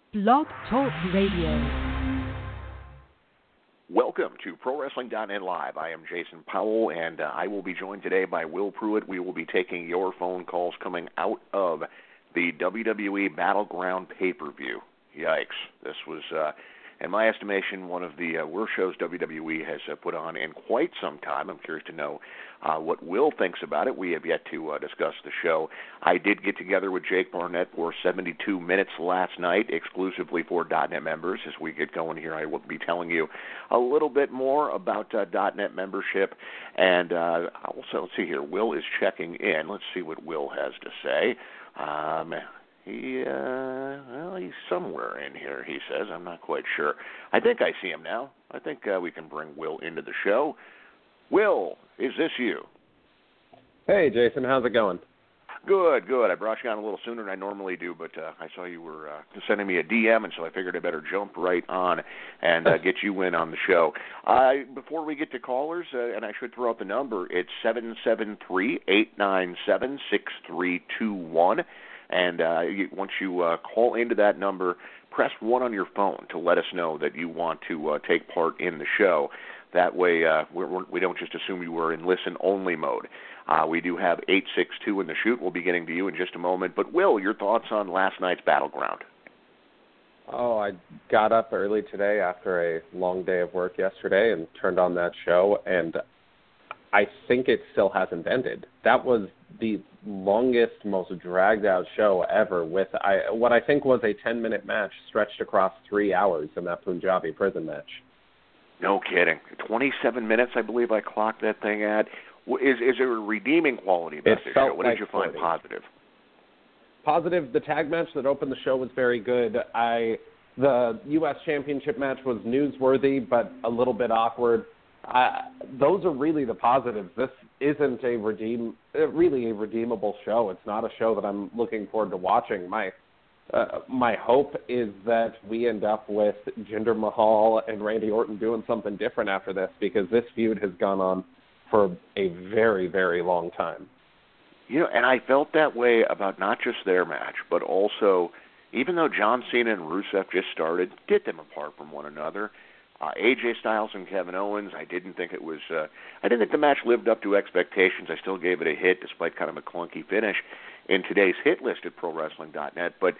Blog Talk Radio. Welcome to ProWrestling.net Live. I am Jason Powell, and I will be joined today by Will Pruitt. We will be taking your phone calls coming out of the WWE Battleground pay-per-view. Yikes. This was, in my estimation, one of the worst shows WWE has put on in quite some time. I'm curious to know what Will thinks about it. We have yet to discuss the show. I did get together with Jake Barnett for 72 minutes last night, exclusively for .net members. As we get going here, I will be telling you a little bit more about .net membership. And also, let's see here, Will is checking in. Let's see what Will has to say. He's somewhere in here, he says. I'm not quite sure. I think I see him now. I think we can bring Will into the show. Will, is this you? Hey, Jason. How's it going? Good. I brought you on a little sooner than I normally do, but I saw you were sending me a DM, and so I figured I better jump right on and get you in on the show. Before we get to callers, and I should throw out the number, it's 773-897-6321. And once you call into that number, press 1 on your phone to let us know that you want to take part in the show. That way we don't just assume you were in listen-only mode. We do have 862 in the chute. We'll be getting to you in just a moment. But, Will, your thoughts on last night's Battleground? Oh, I got up early today after a long day of work yesterday and turned on that show, and I think it still hasn't ended. That was the longest, most dragged-out show ever with what I think was a 10-minute match stretched across 3 hours in that Punjabi prison match. No kidding. 27 minutes, I believe I clocked that thing at. Is there a redeeming quality about this show? What did you find positive? Positive, the tag match that opened the show was very good. The U.S. Championship match was newsworthy, but a little bit awkward. Those are really the positives. This isn't really a redeemable show. It's not a show that I'm looking forward to watching. My hope is that we end up with Jinder Mahal and Randy Orton doing something different after this, because this feud has gone on for a very, very long time. You know, and I felt that way about not just their match, but also, even though John Cena and Rusev just started, get them apart from one another. AJ Styles and Kevin Owens, I didn't think the match lived up to expectations. I still gave it a hit, despite kind of a clunky finish in today's hit list at ProWrestling.net. But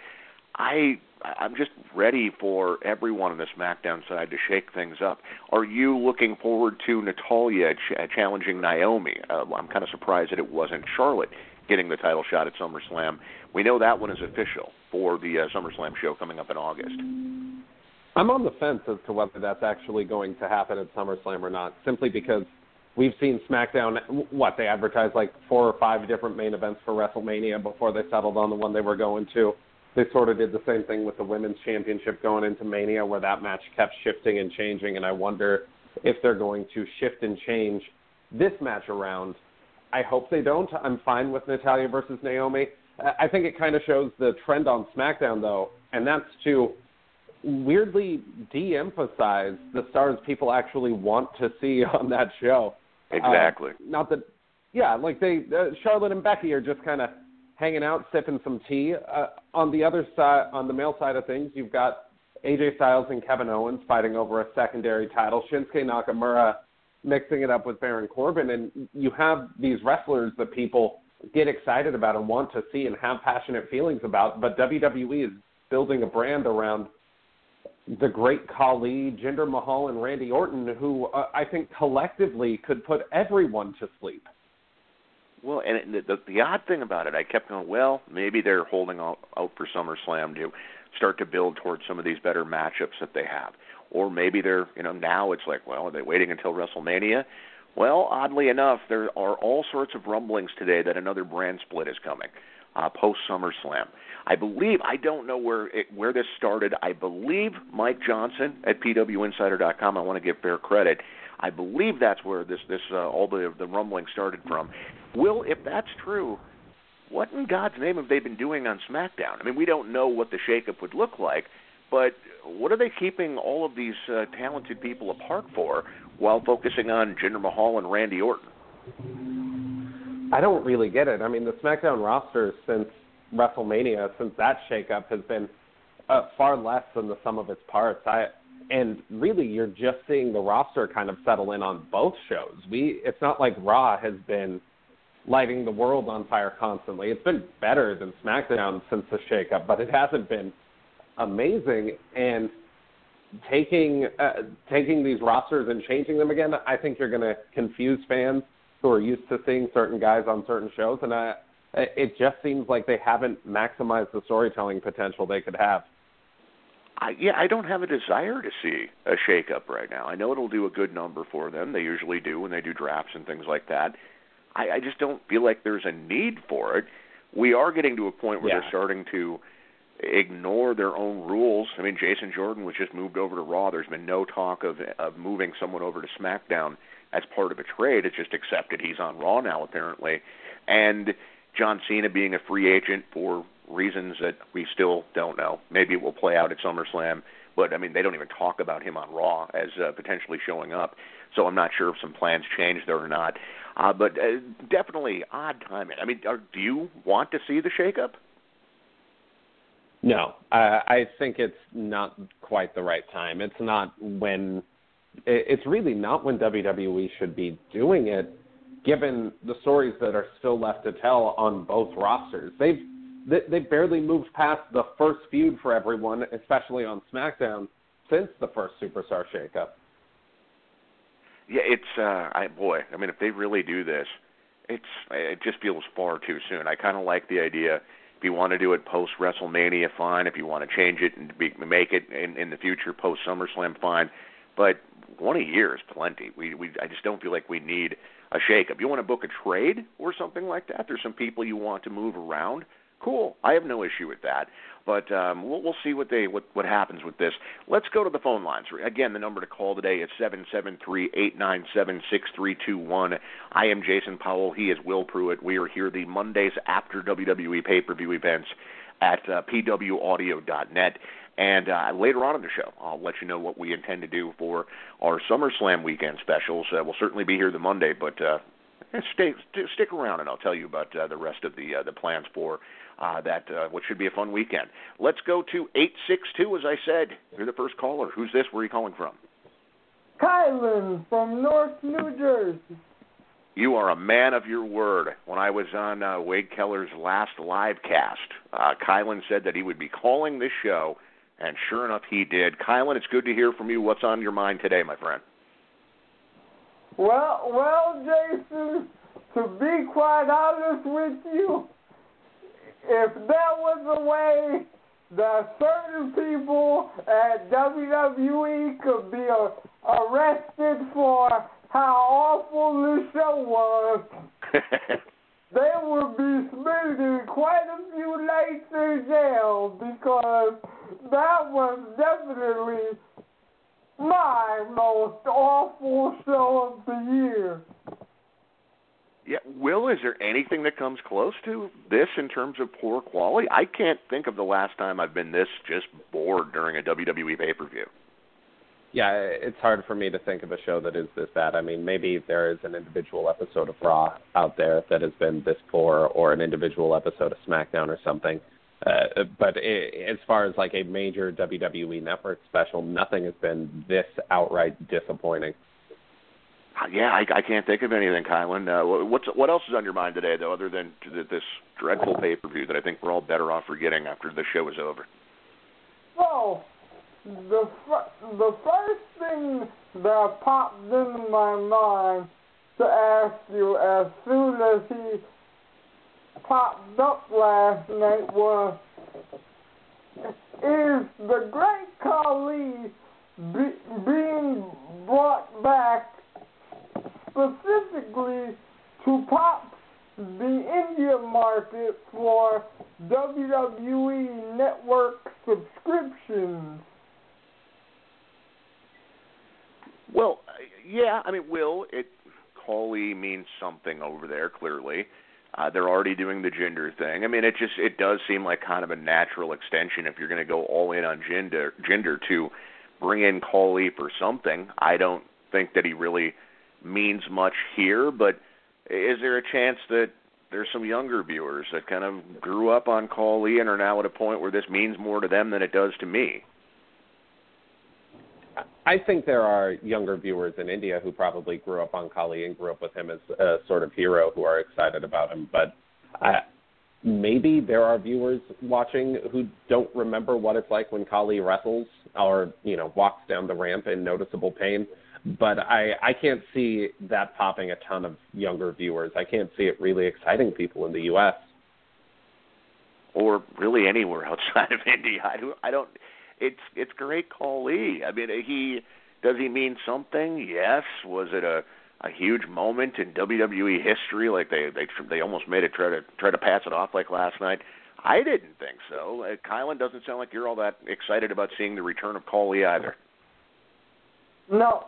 I'm just ready for everyone on the SmackDown side to shake things up. Are you looking forward to Natalya challenging Naomi? I'm kind of surprised that it wasn't Charlotte getting the title shot at SummerSlam. We know that one is official for the SummerSlam show coming up in August. I'm on the fence as to whether that's actually going to happen at SummerSlam or not, simply because we've seen SmackDown, they advertised like 4 or 5 different main events for WrestleMania before they settled on the one they were going to. They sort of did the same thing with the Women's Championship going into Mania, where that match kept shifting and changing, and I wonder if they're going to shift and change this match around. I hope they don't. I'm fine with Natalya versus Naomi. I think it kind of shows the trend on SmackDown, though, and that's to weirdly de-emphasize the stars people actually want to see on that show. Exactly. Charlotte and Becky are just kind of hanging out, sipping some tea. On the other side, on the male side of things, you've got AJ Styles and Kevin Owens fighting over a secondary title, Shinsuke Nakamura mixing it up with Baron Corbin, and you have these wrestlers that people get excited about and want to see and have passionate feelings about, but WWE is building a brand around the Great Khali, Jinder Mahal, and Randy Orton, who I think collectively could put everyone to sleep. Well, and the odd thing about it, I kept going, well, maybe they're holding out for SummerSlam to start to build towards some of these better matchups that they have. Or maybe they're, now it's like, well, are they waiting until WrestleMania? Well, oddly enough, there are all sorts of rumblings today that another brand split is coming post-SummerSlam. I don't know where this started. I believe Mike Johnson at PWInsider.com, I want to give fair credit, I believe that's where all the rumbling started from. Will, if that's true, what in God's name have they been doing on SmackDown? I mean, we don't know what the shakeup would look like, but what are they keeping all of these talented people apart for while focusing on Jinder Mahal and Randy Orton? I don't really get it. I mean, the SmackDown roster since WrestleMania, since that shakeup, has been far less than the sum of its parts. And really, you're just seeing the roster kind of settle in on both shows. It's not like Raw has been lighting the world on fire constantly. It's been better than SmackDown since the shakeup, but it hasn't been amazing. And taking these rosters and changing them again, I think you're going to confuse fans who are used to seeing certain guys on certain shows. And it just seems like they haven't maximized the storytelling potential they could have. I don't have a desire to see a shakeup right now. I know it'll do a good number for them. They usually do when they do drafts and things like that. I just don't feel like there's a need for it. We are getting to a point where they're starting to ignore their own rules. I mean, Jason Jordan was just moved over to Raw. There's been no talk of moving someone over to SmackDown as part of a trade. It's just accepted he's on Raw now, apparently. And John Cena being a free agent for reasons that we still don't know. Maybe it will play out at SummerSlam, but, I mean, they don't even talk about him on Raw as potentially showing up. So I'm not sure if some plans changed there or not. But definitely odd timing. I mean, do you want to see the shakeup? No, I think it's not quite the right time. It's really not when WWE should be doing it, given the stories that are still left to tell on both rosters. They've barely moved past the first feud for everyone, especially on SmackDown, since the first Superstar shakeup. Yeah, I mean, if they really do this, it just feels far too soon. I kind of like the idea. If you want to do it post WrestleMania, fine. If you want to change it and make it in the future post SummerSlam, fine. But 1 a year is plenty. I just don't feel like we need a shakeup. You want to book a trade or something like that? There's some people you want to move around. Cool. I have no issue with that. But we'll see what happens with this. Let's go to the phone lines. Again, the number to call today is 773-897-6321. I am Jason Powell. He is Will Pruitt. We are here the Mondays after WWE pay-per-view events at pwaudio.net. And later on in the show, I'll let you know what we intend to do for our SummerSlam weekend specials. We'll certainly be here the Monday, but stick around, and I'll tell you about the rest of the plans for what should be a fun weekend. Let's go to 862, as I said. You're the first caller. Who's this? Where are you calling from? Kylan from North New Jersey. You are a man of your word. When I was on Wade Keller's last live cast, Kylan said that he would be calling this show, and sure enough, he did. Kylan, it's good to hear from you. What's on your mind today, my friend? Well, Jason, to be quite honest with you, if there was a way that certain people at WWE could be arrested for how awful the show was, they would be spending quite a few nights in jail, because that was definitely my most awful show of the year. Yeah, Will, is there anything that comes close to this in terms of poor quality? I can't think of the last time I've been this just bored during a WWE pay-per-view. Yeah, it's hard for me to think of a show that is this bad. I mean, maybe there is an individual episode of Raw out there that has been this poor, or an individual episode of SmackDown or something. But as far as like a major WWE Network special, nothing has been this outright disappointing. Yeah, I can't think of anything, Kylan. What else is on your mind today, though, other than this dreadful pay-per-view that I think we're all better off forgetting after the show is over? Well, the first thing that popped into my mind to ask you as soon as he popped up last night was, is the Great Khali being brought back specifically to pop the India market for WWE Network subscriptions? Well, yeah, I mean, Khali means something over there, clearly. They're already doing the gender thing. I mean, it does seem like kind of a natural extension if you're going to go all in on gender to bring in Khali for something. I don't think that he really means much here, but is there a chance that there's some younger viewers that kind of grew up on Khali and are now at a point where this means more to them than it does to me. I think there are younger viewers in India who probably grew up on Khali and grew up with him as a sort of hero who are excited about him. But maybe there are viewers watching who don't remember what it's like when Khali wrestles or, walks down the ramp in noticeable pain. But I can't see that popping a ton of younger viewers. I can't see it really exciting people in the U.S. Or really anywhere outside of India. I don't. It's great Khali. I mean, does he mean something? Yes. Was it a huge moment in WWE history? Like they almost made it try to pass it off like last night. I didn't think so. Kylan, doesn't sound like you're all that excited about seeing the return of Khali either. No,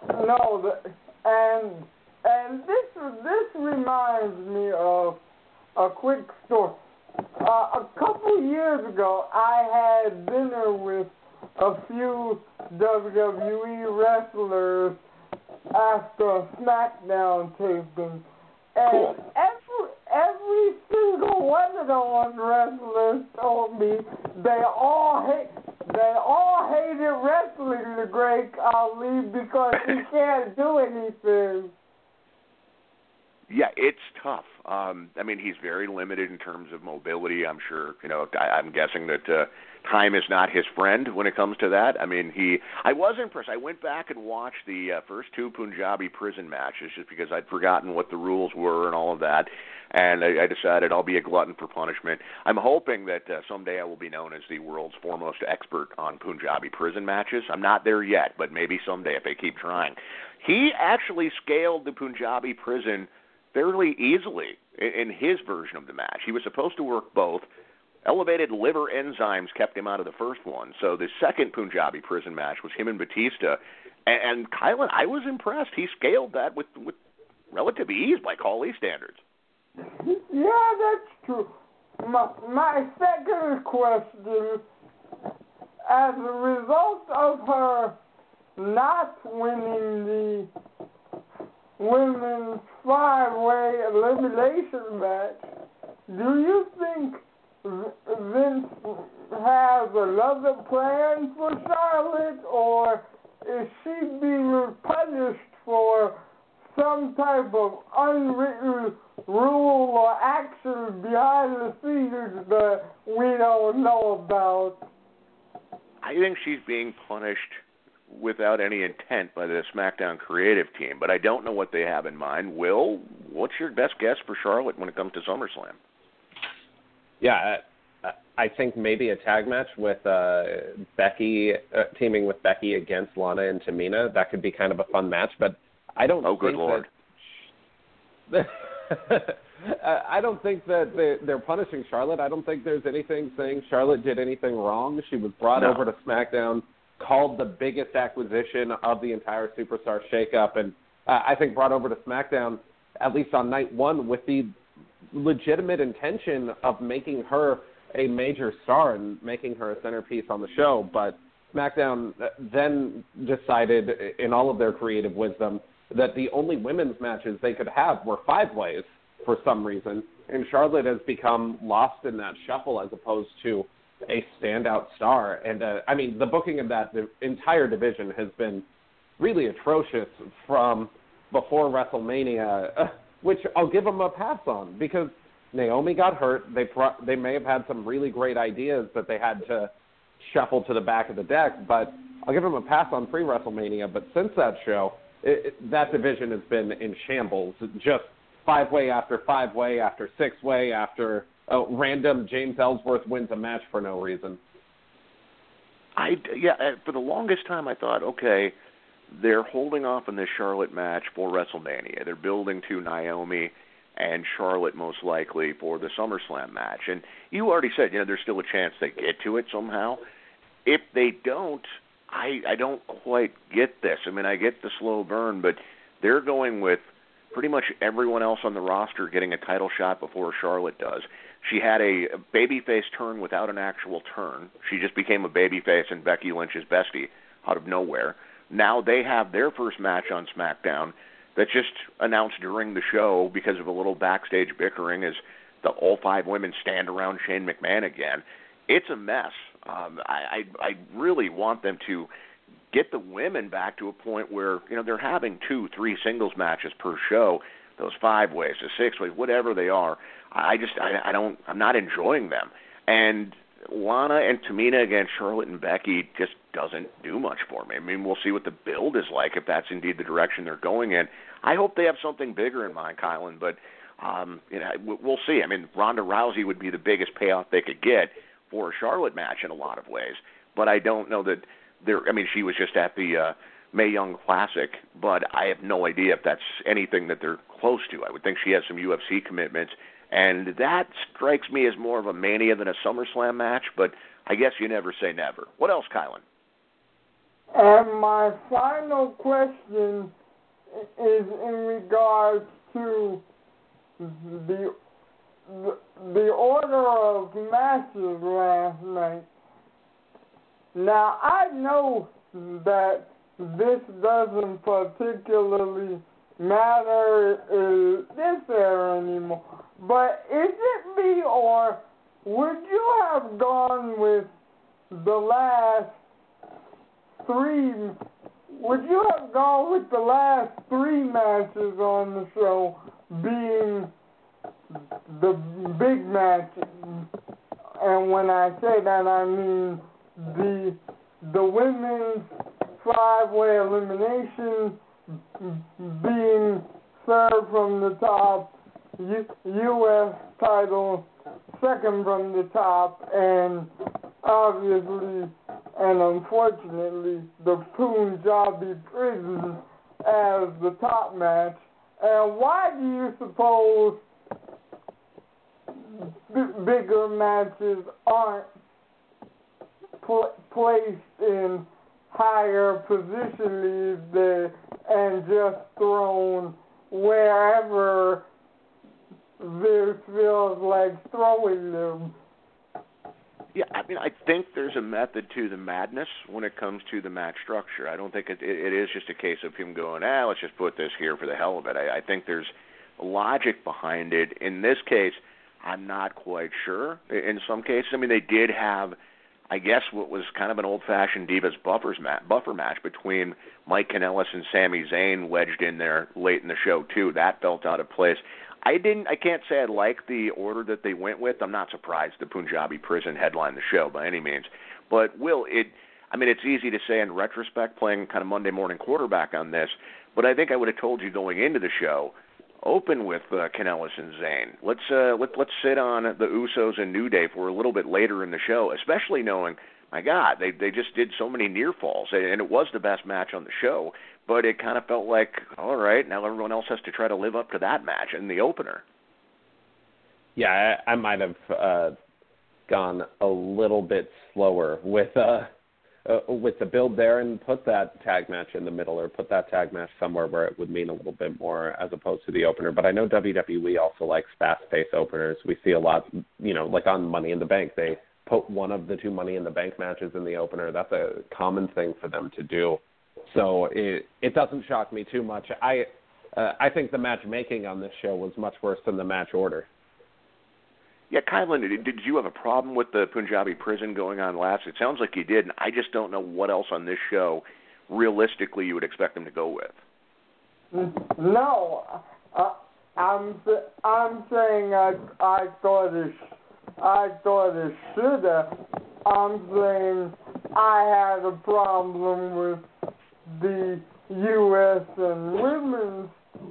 and this reminds me of a quick story. A couple years ago, I had dinner with a few WWE wrestlers after a SmackDown taping, and cool. every single one of those wrestlers told me they all hated wrestling the great Khali because he can't do anything. Yeah, it's tough. I mean, he's very limited in terms of mobility. I'm sure, I'm guessing that time is not his friend when it comes to that. I mean, I was impressed. I went back and watched the first two Punjabi prison matches just because I'd forgotten what the rules were and all of that. And I decided I'll be a glutton for punishment. I'm hoping that someday I will be known as the world's foremost expert on Punjabi prison matches. I'm not there yet, but maybe someday if I keep trying. He actually scaled the Punjabi prison fairly easily in his version of the match. He was supposed to work both. Elevated liver enzymes kept him out of the first one. So the second Punjabi prison match was him and Batista. And Kylan, I was impressed. He scaled that with relative ease by Khali standards. Yeah, that's true. My second question, as a result of her not winning the women's 5-way elimination match, do you think Vince has another plan for Charlotte, or is she being punished for some type of unwritten rule or action behind the scenes that we don't know about? I think she's being punished without any intent by the SmackDown creative team, but I don't know what they have in mind. Will, what's your best guess for Charlotte when it comes to SummerSlam? Yeah, I think maybe a tag match with Becky, teaming with Becky against Lana and Tamina. That could be kind of a fun match, but I don't think good Lord. I don't think that they're punishing Charlotte. I don't think there's anything saying Charlotte did anything wrong. She was brought over to SmackDown, called the biggest acquisition of the entire Superstar shakeup, and I think brought over to SmackDown, at least on night one, with the legitimate intention of making her a major star and making her a centerpiece on the show. But SmackDown then decided, in all of their creative wisdom, that the only women's matches they could have were 5-ways for some reason, and Charlotte has become lost in that shuffle as opposed to a standout star. And, I mean, the booking of that the entire division has been really atrocious from before WrestleMania, which I'll give them a pass on because Naomi got hurt. They may have had some really great ideas that they had to shuffle to the back of the deck, but I'll give them a pass on pre-WrestleMania. But since that show, that division has been in shambles. Just 5-way after 5-way after 6-way after random James Ellsworth wins a match for no reason. For the longest time I thought, okay, they're holding off on this Charlotte match for WrestleMania. They're building to Naomi and Charlotte most likely for the SummerSlam match. And you already said, there's still a chance they get to it somehow. If they don't, I don't quite get this. I mean, I get the slow burn, but they're going with pretty much everyone else on the roster getting a title shot before Charlotte does. She had a babyface turn without an actual turn. She just became a babyface and Becky Lynch's bestie out of nowhere. Now they have their first match on SmackDown that's just announced during the show because of a little backstage bickering as all 5 women stand around Shane McMahon again. It's a mess. I really want them to get the women back to a point where, you know, they're having 2-3 singles matches per show, those 5-ways, the 6-ways, whatever they are. I'm not enjoying them. And Lana and Tamina against Charlotte and Becky just doesn't do much for me. I mean, we'll see what the build is like if that's indeed the direction they're going in. I hope they have something bigger in mind, Kylan, but you know, we'll see. I mean, Ronda Rousey would be the biggest payoff they could get for a Charlotte match in a lot of ways, but I don't know that they're. I mean, she was just at the Mae Young Classic, but I have no idea if that's anything that they're close to. I would think she has some UFC commitments, and that strikes me as more of a Mania than a SummerSlam match, but I guess you never say never. What else, Kylan? And my final question is in regards to the order of matches last night. Now, I know that this doesn't particularly matter in this era anymore, but is it me, or would you have gone with the last 3? Would you have gone with the last 3 matches on the show being the big matches? And when I say that, I mean the women's 5-way elimination being served from the top, U.S. title second from the top, and obviously and unfortunately the Punjabi Prison as the top match. And why do you suppose bigger matches aren't placed in higher position these days and just thrown wherever this feels like throwing them? Yeah, I mean, I think there's a method to the madness when it comes to the match structure. I don't think it is just a case of him going, let's just put this here for the hell of it. I think there's logic behind it. In this case, I'm not quite sure. In some cases, I mean, they did have, I guess, what was kind of an old-fashioned Divas buffer match between Mike Kanellis and Sami Zayn wedged in there late in the show, too. That felt out of place. I can't say I like the order that they went with. I'm not surprised the Punjabi Prison headlined the show by any means. But, Will, it's easy to say in retrospect, playing kind of Monday morning quarterback on this, but I think I would have told you going into the show, open with Kanellis and Zayn. Let's sit on the Usos and New Day for a little bit later in the show, especially knowing, my God, they just did so many near falls, and it was the best match on the show. But it kind of felt like, all right, now everyone else has to try to live up to that match in the opener. Yeah, I might have gone a little bit slower with the build there and put that tag match in the middle, or put that tag match somewhere where it would mean a little bit more as opposed to the opener. But I know WWE also likes fast-paced openers. We see a lot, like on Money in the Bank, they put one of the 2 Money in the Bank matches in the opener. That's a common thing for them to do. So it doesn't shock me too much. I think the matchmaking on this show was much worse than the match order. Yeah, Kylan, did you have a problem with the Punjabi Prison going on last? It sounds like you did, and I just don't know what else on this show realistically you would expect them to go with. No, I'm saying I thought it should have. I'm saying I had a problem with the U.S. and women's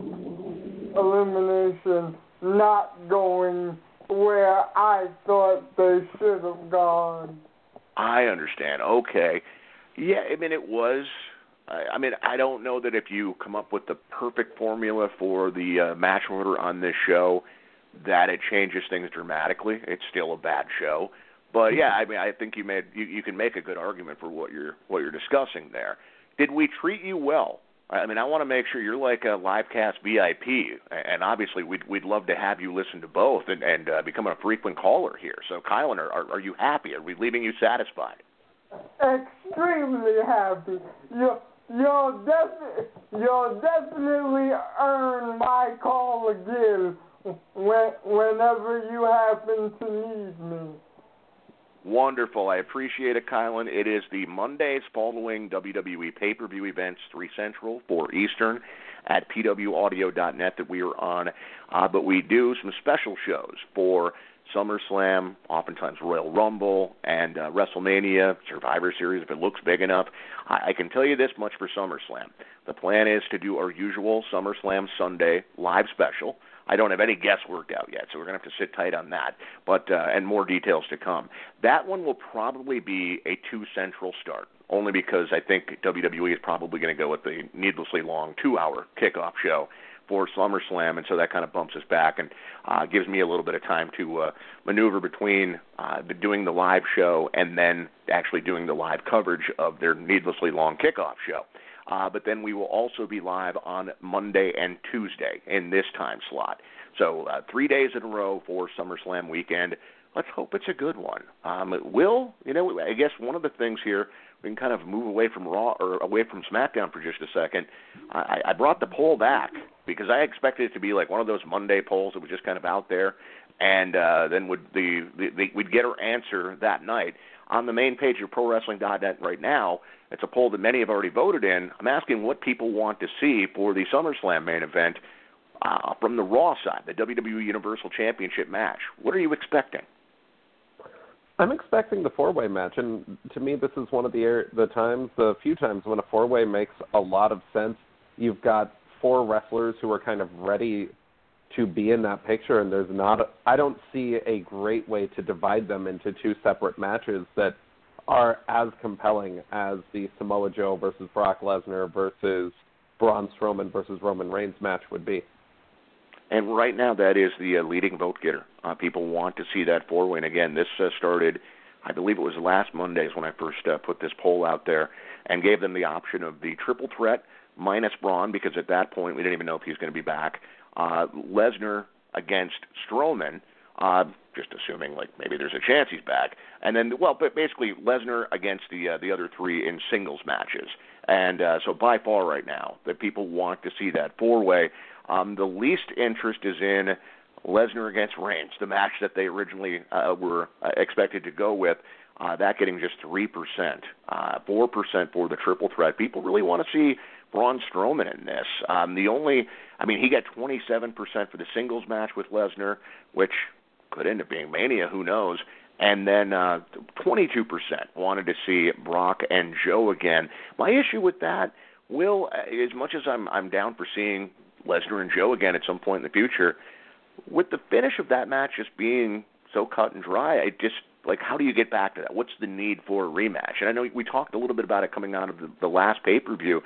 elimination not going where I thought they should have gone. I understand. Okay. Yeah, it was. I don't know that if you come up with the perfect formula for the match order on this show, that it changes things dramatically. It's still a bad show. But yeah, I think you can make a good argument for what you're discussing there. Did we treat you well? I want to make sure you're like a Livecast VIP, and obviously we'd love to have you listen to both and become a frequent caller here. So, Kylan, are you happy? Are we leaving you satisfied? Extremely happy. You'll definitely earn my call again whenever you happen to need me. Wonderful. I appreciate it, Kylan. It is the Mondays following WWE pay-per-view events, 3 Central, 4 Eastern, at pwaudio.net that we are on. But we do some special shows for SummerSlam, oftentimes Royal Rumble, and WrestleMania, Survivor Series, if it looks big enough. I can tell you this much for SummerSlam. The plan is to do our usual SummerSlam Sunday live special. I don't have any guests worked out yet, so we're going to have to sit tight on that, but and more details to come. That one will probably be a 2 Central start, only because I think WWE is probably going to go with the needlessly long 2-hour kickoff show for SummerSlam, and so that kind of bumps us back and gives me a little bit of time to maneuver between doing the live show and then actually doing the live coverage of their needlessly long kickoff show. But then we will also be live on Monday and Tuesday in this time slot. So 3 days in a row for SummerSlam weekend. Let's hope it's a good one. I guess one of the things here, we can kind of move away from Raw or away from SmackDown for just a second. I brought the poll back because I expected it to be like one of those Monday polls that was just kind of out there, and then we'd get our answer that night. On the main page of ProWrestling.net right now, it's a poll that many have already voted in. I'm asking what people want to see for the SummerSlam main event from the Raw side, the WWE Universal Championship match. What are you expecting? I'm expecting the 4-way match, and to me this is one of the few times when a 4-way makes a lot of sense. You've got 4 wrestlers who are kind of ready to be in that picture, and I don't see a great way to divide them into 2 separate matches that are as compelling as the Samoa Joe versus Brock Lesnar versus Braun Strowman versus Roman Reigns match would be. And right now that is the leading vote getter. People want to see that 4-way. And again, this started, I believe it was last Mondays when I first put this poll out there and gave them the option of the triple threat minus Braun, because at that point we didn't even know if he was going to be back. Lesnar against Strowman, just assuming like maybe there's a chance he's back, and then but basically Lesnar against the other 3 in singles matches, and so by far right now that people want to see that 4-way. The least interest is in Lesnar against Reigns, the match that they originally were expected to go with. That getting just 3%, 4% for the triple threat. People really want to see Braun Strowman in this. He got 27% for the singles match with Lesnar, which could end up being Mania, who knows. And then 22% wanted to see Brock and Joe again. My issue with that, Will, as much as I'm down for seeing Lesnar and Joe again at some point in the future, with the finish of that match just being so cut and dry, how do you get back to that? What's the need for a rematch? And I know we talked a little bit about it coming out of the last pay-per-view.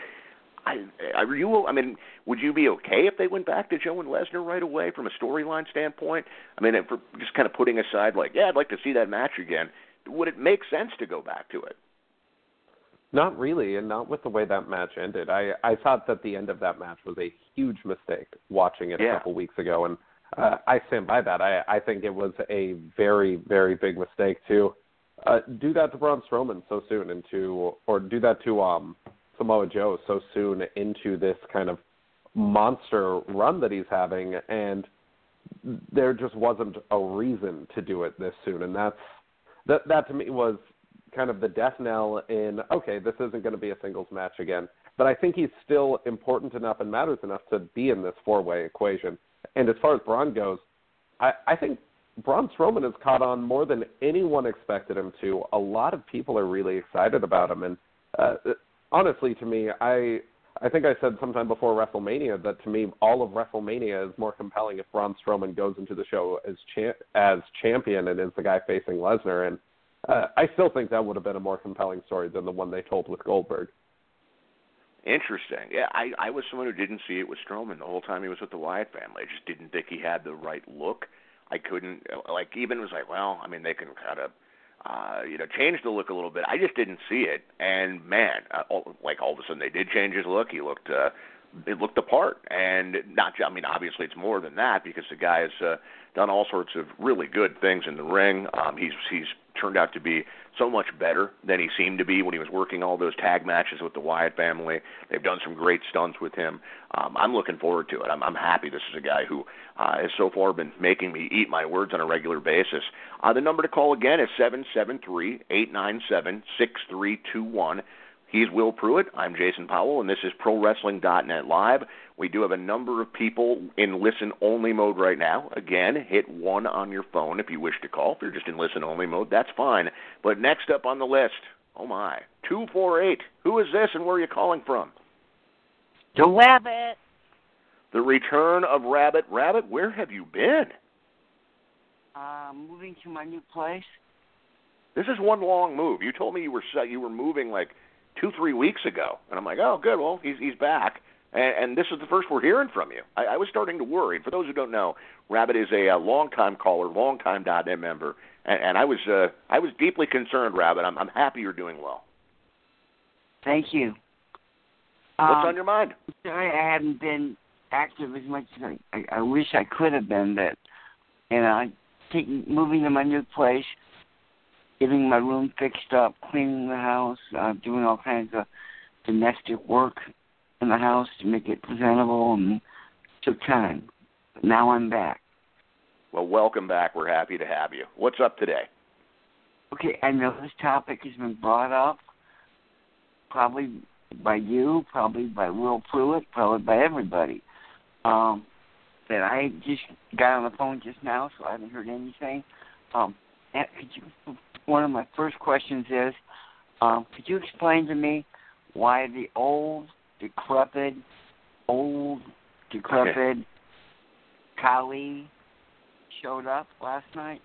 Would you be okay if they went back to Joe and Lesnar right away from a storyline standpoint? For just kind of putting aside, I'd like to see that match again. Would it make sense to go back to it? Not really, and not with the way that match ended. I thought that the end of that match was a huge mistake watching it a couple weeks ago, and I stand by that. I think it was a very, very big mistake to do that to Braun Strowman so soon or do that to Samoa Joe so soon into this kind of monster run that he's having, and there just wasn't a reason to do it this soon, and that to me was kind of the death knell in, okay, this isn't going to be a singles match again, but I think he's still important enough and matters enough to be in this 4-way equation. And as far as Braun goes, I think Braun Strowman has caught on more than anyone expected him to. A lot of people are really excited about him, and honestly, to me, I think I said sometime before WrestleMania that to me all of WrestleMania is more compelling if Braun Strowman goes into the show as champion and is the guy facing Lesnar, and I still think that would have been a more compelling story than the one they told with Goldberg. Interesting. Yeah, I was someone who didn't see it with Strowman the whole time he was with the Wyatt family. I just didn't think he had the right look. I couldn't, even was they can kind of, change the look a little bit. I just didn't see it. And, man, all of a sudden they did change his look. He looked it looked the part, and obviously it's more than that because the guy has done all sorts of really good things in the ring. He's turned out to be so much better than he seemed to be when he was working all those tag matches with the Wyatt family. They've done some great stunts with him. I'm looking forward to it. I'm happy this is a guy who has so far been making me eat my words on a regular basis. The number to call again is 773-897-6321. He's Will Pruitt. I'm Jason Powell, and this is ProWrestling.net Live. We do have a number of people in listen-only mode right now. Again, hit 1 on your phone if you wish to call. If you're just in listen-only mode, that's fine. But next up on the list, 248. Who is this, and where are you calling from? The Rabbit. The return of Rabbit. Rabbit, where have you been? Moving to my new place. This is one long move. You told me you were moving like 2-3 weeks ago, and I'm like, oh, good. Well, he's back, and this is the first we're hearing from you. I was starting to worry. For those who don't know, Rabbit is a long-time caller, long-time .net member, and I was deeply concerned, Rabbit. I'm happy you're doing well. Thank you. What's on your mind? Sorry, I haven't been active as much as I wish I could have been. Moving to my new place, getting my room fixed up, cleaning the house, doing all kinds of domestic work in the house to make it presentable, and took time. But now I'm back. Well, welcome back. We're happy to have you. What's up today? Okay, I know this topic has been brought up probably by you, probably by Will Pruitt, probably by everybody. That I just got on the phone just now, so I haven't heard anything. One of my first questions is, could you explain to me why the old, decrepit Khali showed up last night?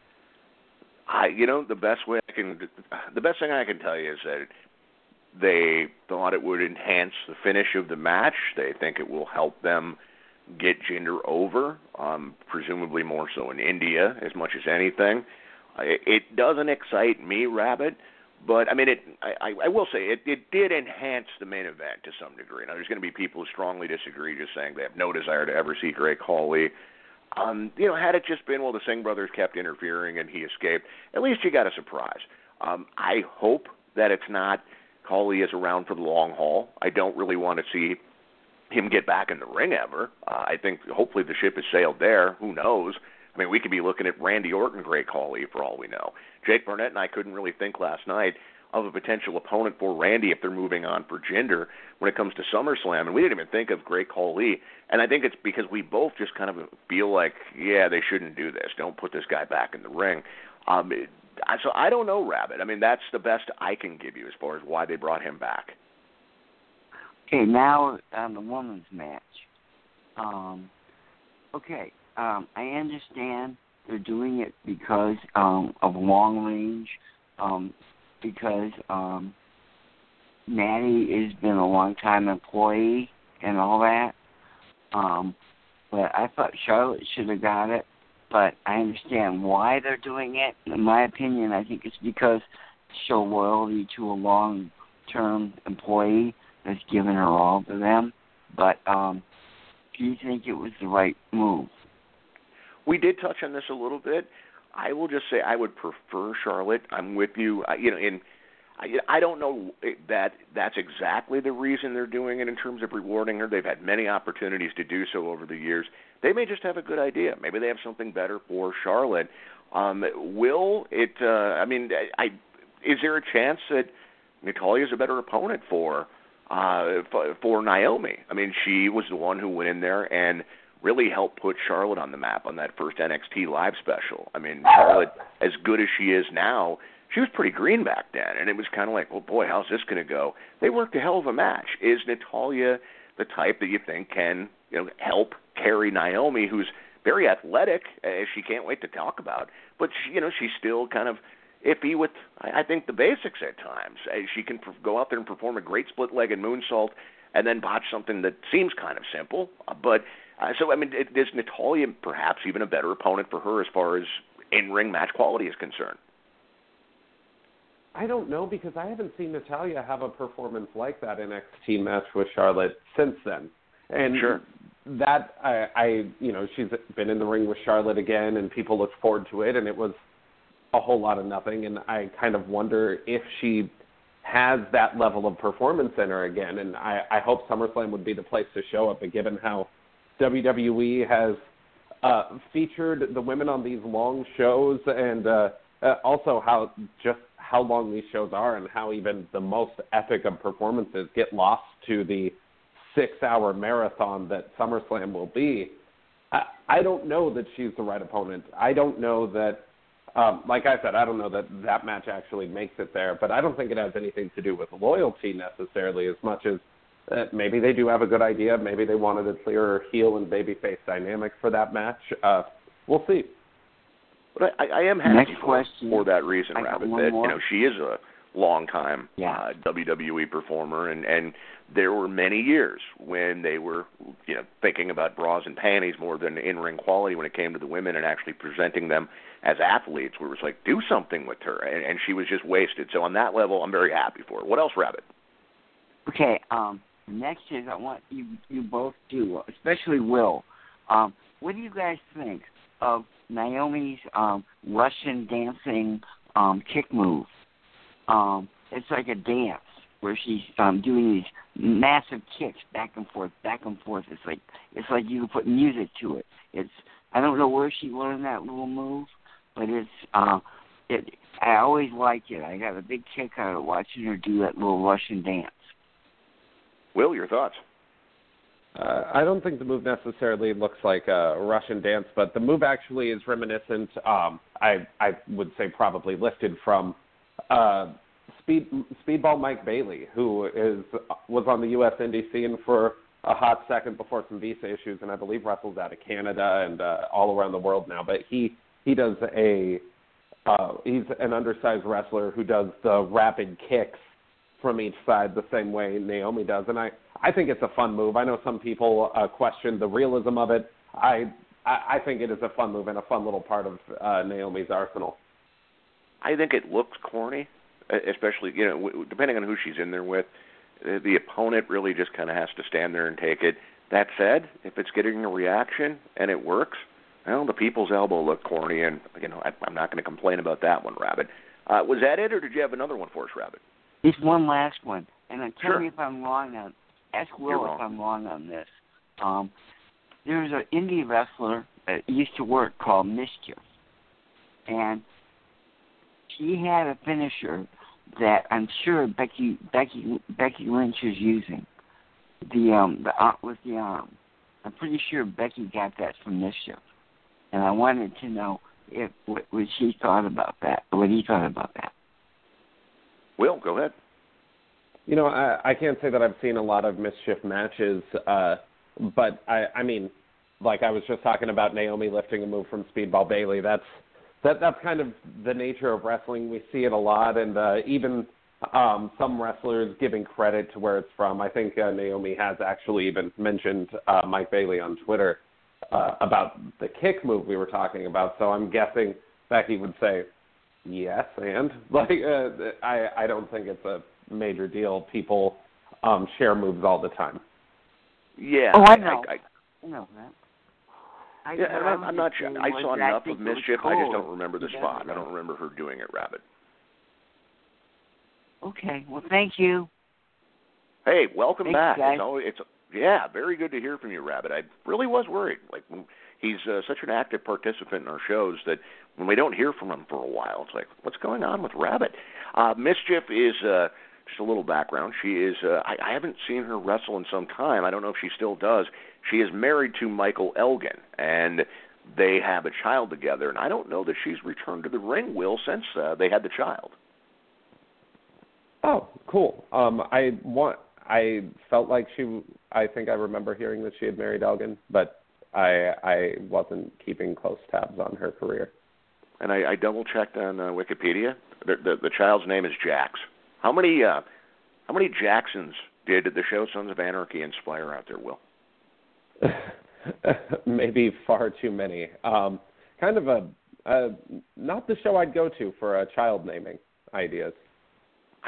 The best thing I can tell you is that they thought it would enhance the finish of the match. They think it will help them get Jinder over, presumably more so in India as much as anything. It doesn't excite me, Rabbit, but I will say it did enhance the main event to some degree. Now, there's going to be people who strongly disagree, just saying they have no desire to ever see Great Khali. Had it just been, the Singh brothers kept interfering and he escaped, at least you got a surprise. I hope that it's not Khali is around for the long haul. I don't really want to see him get back in the ring ever. I think hopefully the ship has sailed there. Who knows? We could be looking at Randy Orton Great Khali for all we know. Jake Barnett and I couldn't really think last night of a potential opponent for Randy if they're moving on for Jinder when it comes to SummerSlam, and we didn't even think of Great Khali. And I think it's because we both just kind of feel like, they shouldn't do this. Don't put this guy back in the ring. So I don't know, Rabbit. That's the best I can give you as far as why they brought him back. Okay, now on the women's match. I understand they're doing it because of long range, because Natty has been a long-time employee and all that. But I thought Charlotte should have got it, but I understand why they're doing it. In my opinion, I think it's because to show loyalty to a long-term employee that's given her all to them. But do you think it was the right move? We did touch on this a little bit. I will just say I would prefer Charlotte. I'm with you. I don't know that that's exactly the reason they're doing it in terms of rewarding her. They've had many opportunities to do so over the years. They may just have a good idea. Maybe they have something better for Charlotte. Is there a chance that Natalya is a better opponent for Naomi? She was the one who went in there and really helped put Charlotte on the map on that first NXT Live special. Charlotte, as good as she is now, she was pretty green back then, and it was kind of like, oh boy, how's this going to go? They worked a hell of a match. Is Natalya the type that you think can help carry Naomi, who's very athletic, as she can't wait to talk about, but she's still kind of iffy with, I think, the basics at times. She can go out there and perform a great split-legged moonsault and then botch something that seems kind of simple, but is Natalya perhaps even a better opponent for her as far as in-ring match quality is concerned? I don't know, because I haven't seen Natalya have a performance like that NXT match with Charlotte since then. And sure. that she's been in the ring with Charlotte again, and people look forward to it, and it was a whole lot of nothing. And I kind of wonder if she has that level of performance in her again. And I hope SummerSlam would be the place to show it. But given how WWE has featured the women on these long shows, and also how long these shows are, and how even the most epic of performances get lost to the 6-hour marathon that SummerSlam will be, I don't know that she's the right opponent. I don't know that, like I said, I don't know that match actually makes it there, but I don't think it has anything to do with loyalty necessarily as much as maybe they do have a good idea. Maybe they wanted a clearer heel and babyface dynamic for that match. We'll see. But I am happy for that reason, Rabbit, that she is a long-time WWE performer, and there were many years when they were thinking about bras and panties more than in-ring quality when it came to the women and actually presenting them as athletes, where it was like, do something with her, and she was just wasted. So on that level, I'm very happy for her. What else, Rabbit? Okay, next is I want you both to, especially Will, what do you guys think of Naomi's Russian dancing kick move? It's like a dance where she's doing these massive kicks back and forth, back and forth. It's like you put music to it. I don't know where she learned that little move, but I always liked it. I got a big kick out of watching her do that little Russian dance. Will, your thoughts? I don't think the move necessarily looks like a Russian dance, but the move actually is reminiscent, I would say probably lifted from Speedball Mike Bailey, who was on the U.S. indie scene for a hot second before some visa issues, and I believe wrestles out of Canada and all around the world now. But he does he's an undersized wrestler who does the rapid kicks from each side the same way Naomi does, and I think it's a fun move. I know some people question the realism of it. I think it is a fun move and a fun little part of Naomi's arsenal. I think it looks corny, especially depending on who she's in there with. The opponent really just kind of has to stand there and take it. That said, if it's getting a reaction and it works, well, the people's elbow looked corny, and I'm not going to complain about that one, Rabbit. Was that it, or did you have another one for us, Rabbit? There's one last one, and tell Sure. me if I'm wrong on. Ask Will if I'm wrong on this. There's an indie wrestler that used to work called Mischief, and she had a finisher that I'm sure Becky Lynch is using. With the arm. I'm pretty sure Becky got that from Mischief, and I wanted to know what she thought about that, or what he thought about that. Will, go ahead. I can't say that I've seen a lot of Mischief matches, but I mean, like I was just talking about Naomi lifting a move from Speedball Bailey. That's kind of the nature of wrestling. We see it a lot, and even some wrestlers giving credit to where it's from. I think Naomi has actually even mentioned Mike Bailey on Twitter about the kick move we were talking about. So I'm guessing Becky would say, yes, and I don't think it's a major deal. People share moves all the time. Yeah. Oh, I know. I know that. I'm not sure. I saw enough of Mischief. I just don't remember the spot. I don't remember her doing it, Rabbit. Okay. Well, thank you. Hey, welcome back. Guys. It's very good to hear from you, Rabbit. I really was worried. He's such an active participant in our shows that when we don't hear from him for a while, it's like, what's going on with Rabbit? Mischief is just a little background. She is. I haven't seen her wrestle in some time. I don't know if she still does. She is married to Michael Elgin, and they have a child together. And I don't know that she's returned to the ring, Will, since they had the child. Oh, cool. I felt like I think I remember hearing that she had married Elgin, but I wasn't keeping close tabs on her career. And I double-checked on Wikipedia. The child's name is Jax. How many Jacksons did the show Sons of Anarchy inspire out there, Will? Maybe far too many. Kind of not the show I'd go to for child naming ideas.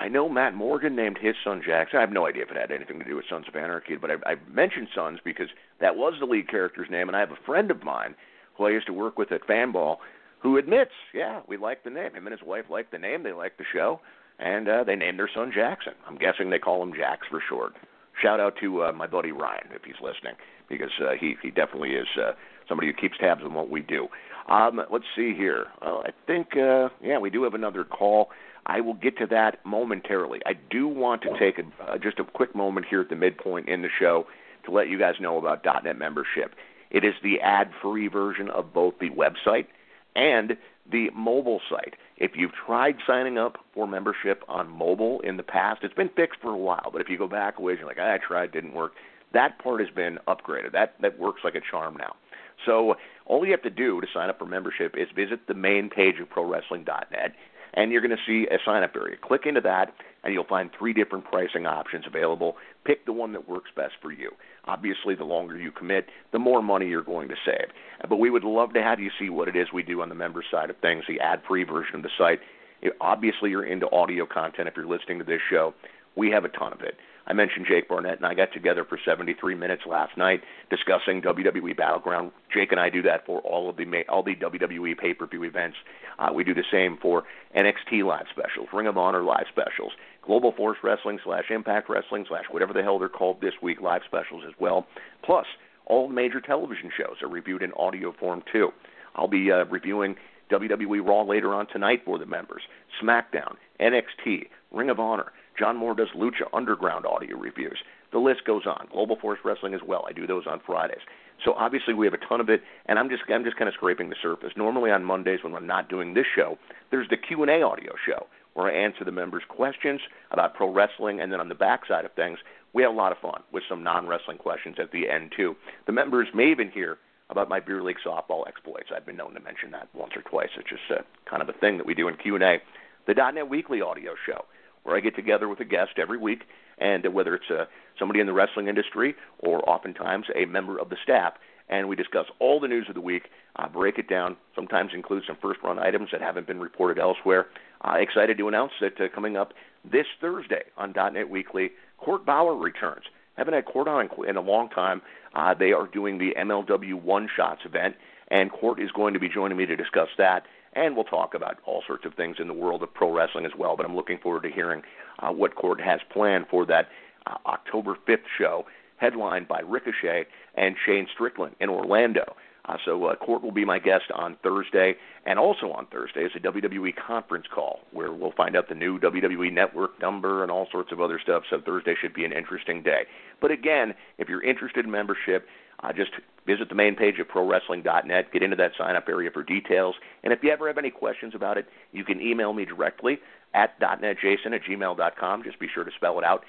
I know Matt Morgan named his son Jackson. I have no idea if it had anything to do with Sons of Anarchy, but I mentioned Sons because that was the lead character's name, and I have a friend of mine who I used to work with at Fanball who admits, yeah, we like the name. Him and his wife like the name. They like the show, and they named their son Jackson. I'm guessing they call him Jax for short. Shout out to my buddy Ryan if he's listening, because he definitely is somebody who keeps tabs on what we do. Let's see here. I think, we do have another call. I will get to that momentarily. I do want to take just a quick moment here at the midpoint in the show to let you guys know about .NET membership. It is the ad-free version of both the website and the mobile site. If you've tried signing up for membership on mobile in the past, it's been fixed for a while, but if you go back a ways, you're like, I tried, didn't work, that part has been upgraded. That works like a charm now. So all you have to do to sign up for membership is visit the main page of ProWrestling.net, and you're going to see a sign-up area. Click into that, and you'll find 3 different pricing options available. Pick the one that works best for you. Obviously, the longer you commit, the more money you're going to save. But we would love to have you see what it is we do on the member side of things, the ad-free version of the site. Obviously, you're into audio content if you're listening to this show. We have a ton of it. I mentioned Jake Barnett and I got together for 73 minutes last night discussing WWE Battleground. Jake and I do that for all the WWE pay-per-view events. We do the same for NXT live specials, Ring of Honor live specials, Global Force Wrestling / Impact Wrestling / whatever the hell they're called this week live specials as well. Plus, all major television shows are reviewed in audio form too. I'll be reviewing WWE Raw later on tonight for the members, SmackDown, NXT, Ring of Honor. John Moore does Lucha Underground audio reviews. The list goes on. Global Force Wrestling as well. I do those on Fridays. So obviously we have a ton of it, and I'm just kind of scraping the surface. Normally on Mondays when I'm not doing this show, there's the Q&A audio show where I answer the members' questions about pro wrestling, and then on the backside of things, we have a lot of fun with some non-wrestling questions at the end too. The members may even hear about my beer league softball exploits. I've been known to mention that once or twice. It's just kind of a thing that we do in Q&A. The .NET Weekly audio show, where I get together with a guest every week, and whether it's somebody in the wrestling industry or oftentimes a member of the staff, and we discuss all the news of the week, break it down, sometimes include some first-run items that haven't been reported elsewhere. Excited to announce that coming up this Thursday on .NET Weekly, Court Bauer returns. Haven't had Court on in a long time. They are doing the MLW One Shots event, and Court is going to be joining me to discuss that. And we'll talk about all sorts of things in the world of pro wrestling as well. But I'm looking forward to hearing what Court has planned for that October 5th show, headlined by Ricochet and Shane Strickland in Orlando. So Court will be my guest on Thursday. And also on Thursday is a WWE conference call where we'll find out the new WWE Network number and all sorts of other stuff. So Thursday should be an interesting day. But again, if you're interested in membership, just visit the main page of ProWrestling.net, get into that sign-up area for details. And if you ever have any questions about it, you can email me directly at .netjason@gmail.com. Just be sure to spell it out,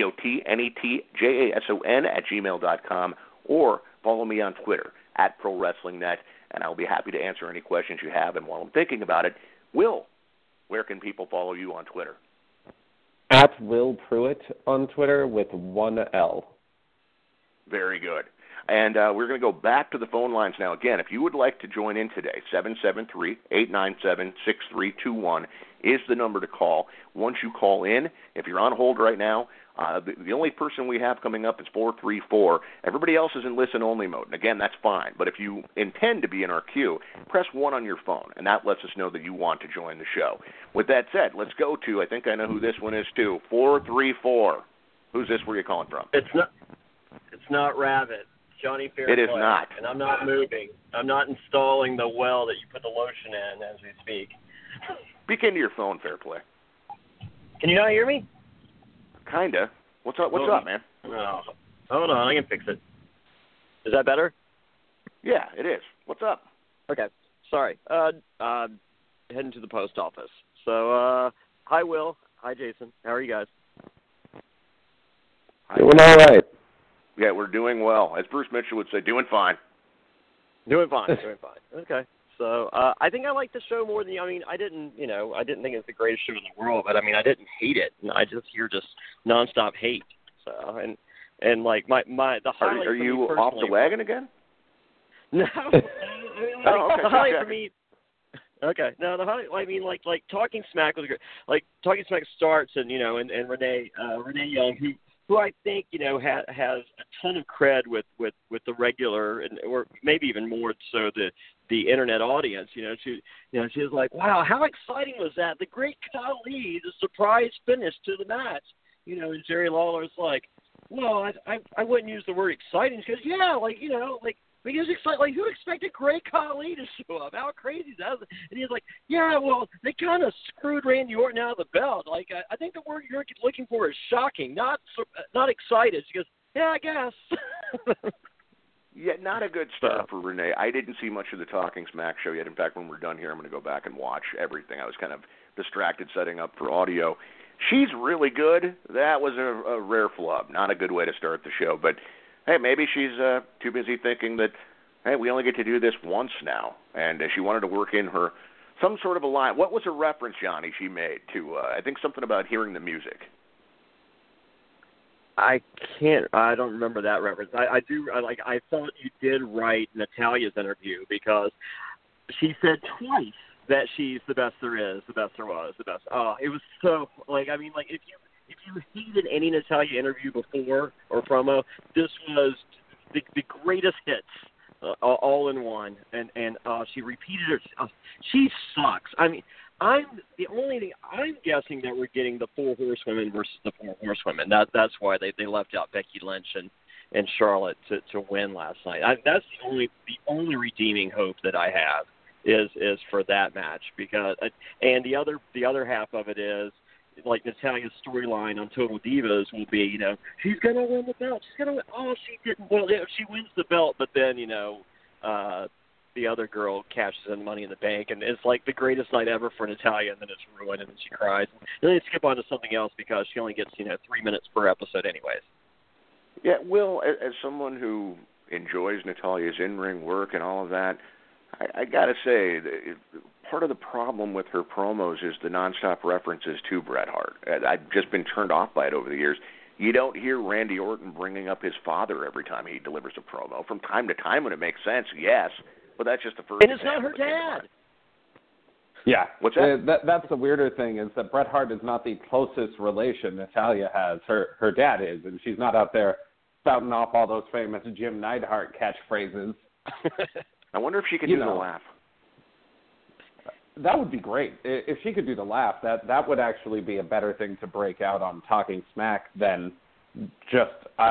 DOTNETJASON@gmail.com, or follow me on Twitter at ProWrestlingNet, and I'll be happy to answer any questions you have. And while I'm thinking about it, Will, where can people follow you on Twitter? At Will Pruitt on Twitter with 1 L. Very good. And we're going to go back to the phone lines now. Again, if you would like to join in today, 773-897-6321 is the number to call. Once you call in, if you're on hold right now, the only person we have coming up is 434. Everybody else is in listen-only mode. And again, that's fine. But if you intend to be in our queue, press 1 on your phone, and that lets us know that you want to join the show. With that said, let's go to, I think I know who this one is too, 434. Who's this? Where are you calling from? It's not Rabbit. Johnny Fairplay. It is not. And I'm not moving. I'm not installing the well that you put the lotion in as we speak. Speak into your phone, Fairplay. Can you not hear me? Kinda. What's up? What's up, man? Oh, hold on. I can fix it. Is that better? Yeah, it is. What's up? Okay. Sorry. Heading to the post office. So, hi, Will. Hi, Jason. How are you guys? Doing all right. Yeah, we're doing well. As Bruce Mitchell would say, doing fine. Doing fine. Okay. So, I think I like the show more than, I didn't think it's the greatest show in the world, but I didn't hate it. And I just hear just nonstop hate. So, and like the highlight. Are you off the wagon again? No. Okay. The highlight for me. Okay. No, I mean, like Talking Smack was great. Like Talking Smack starts, and and Renee Young, who I think has a ton of cred with the regular or maybe even more so the internet audience. She was like, wow, how exciting was that? The Great Khali, the surprise finish to the match. And Jerry Lawler's like, well, I wouldn't use the word exciting because because who expected Great Khali to show up? How crazy is that? And he's like, yeah, well, they kind of screwed Randy Orton out of the belt. Like, I think the word you're looking for is shocking, not excited. She goes, yeah, I guess. Yeah, not a good start for Renee. I didn't see much of the Talking Smack show yet. In fact, when we're done here, I'm going to go back and watch everything. I was kind of distracted setting up for audio. She's really good. That was a rare flub. Not a good way to start the show, but hey, maybe she's too busy thinking that, hey, we only get to do this once now. And she wanted to work in some sort of a line. What was a reference, Johnny, she made to, I think something about hearing the music? I don't remember that reference. I thought you did write Natalia's interview because she said twice that she's the best there is, the best there was, the best. Oh, it was so, if you hated any Natalya interview before or promo, this was the greatest hits all in one. And she repeated it. She sucks. I mean, the only thing I'm guessing that we're getting the 4 horsewomen versus the 4 horsewomen. That's why they left out Becky Lynch and Charlotte to win last night. That's the only redeeming hope that I have is for that match because and the other half of it is like Natalya's storyline on Total Divas will be she's gonna win the belt. She's gonna win. Oh, she didn't. Well, she wins the belt, but then the other girl cashes in Money in the Bank, and it's like the greatest night ever for Natalya, and then it's ruined, and then she cries. And then they skip on to something else because she only gets 3 minutes per episode anyways. Yeah, Will, as someone who enjoys Natalya's in-ring work and all of that, I got to say, part of the problem with her promos is the nonstop references to Bret Hart. I've just been turned off by it over the years. You don't hear Randy Orton bringing up his father every time he delivers a promo. From time to time when it makes sense, yes, but that's just the first. And it's not her dad. Yeah. What's that? That's the weirder thing is that Bret Hart is not the closest relation Natalya has. Her dad is, and she's not out there spouting off all those famous Jim Neidhart catchphrases. I wonder if she could do the laugh. That would be great. If she could do the laugh, that would actually be a better thing to break out on Talking Smack than just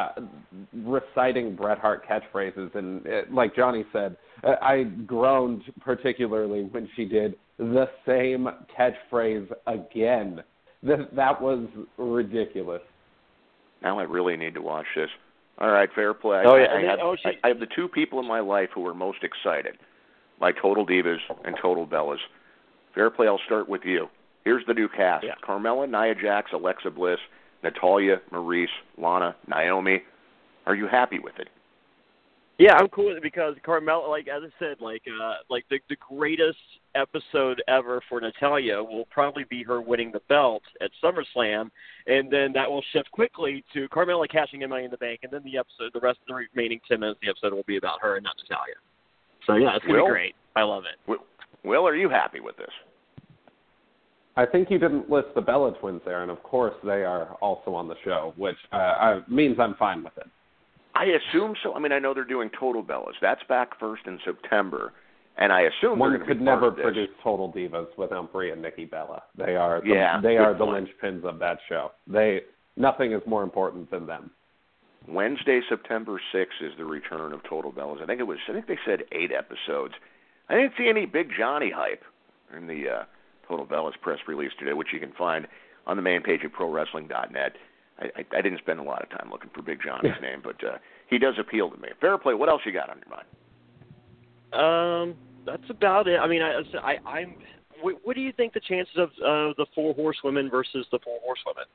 reciting Bret Hart catchphrases. And like Johnny said, I groaned particularly when she did the same catchphrase again. That was ridiculous. Now I really need to watch this. All right, fair play. Oh, yeah. I have the 2 people in my life who are most excited by Total Divas and Total Bellas. Fair play, I'll start with you. Here's the new cast. Yeah. Carmella, Nia Jax, Alexa Bliss, Natalya, Maryse, Lana, Naomi. Are you happy with it? Yeah, I'm cool with it because Carmella, like as I said, the greatest episode ever for Natalya will probably be her winning the belt at SummerSlam, and then that will shift quickly to Carmella cashing in Money in the Bank, and then the rest of the remaining 10 minutes of the episode will be about her and not Natalya. So yeah, it's gonna be great. I love it. Will, are you happy with this? I think you didn't list the Bella twins there, and of course they are also on the show, which means I'm fine with it. I assume so. I mean, I know they're doing Total Bellas. That's back first in September, and I assume one they're going to could be never part of produce Total Divas without Brie and Nikki Bella. They are the linchpins of that show. Nothing is more important than them. Wednesday, September 6th is the return of Total Bellas. I think they said 8 episodes. I didn't see any Big Johnny hype in the Total Bellas press release today, which you can find on the main page of ProWrestling.net. I didn't spend a lot of time looking for Big Johnny's name, but he does appeal to me. Fair play. What else you got on your mind? That's about it. I mean, I'm. What do you think the chances of the 4 horsewomen versus the 4 horsewomen?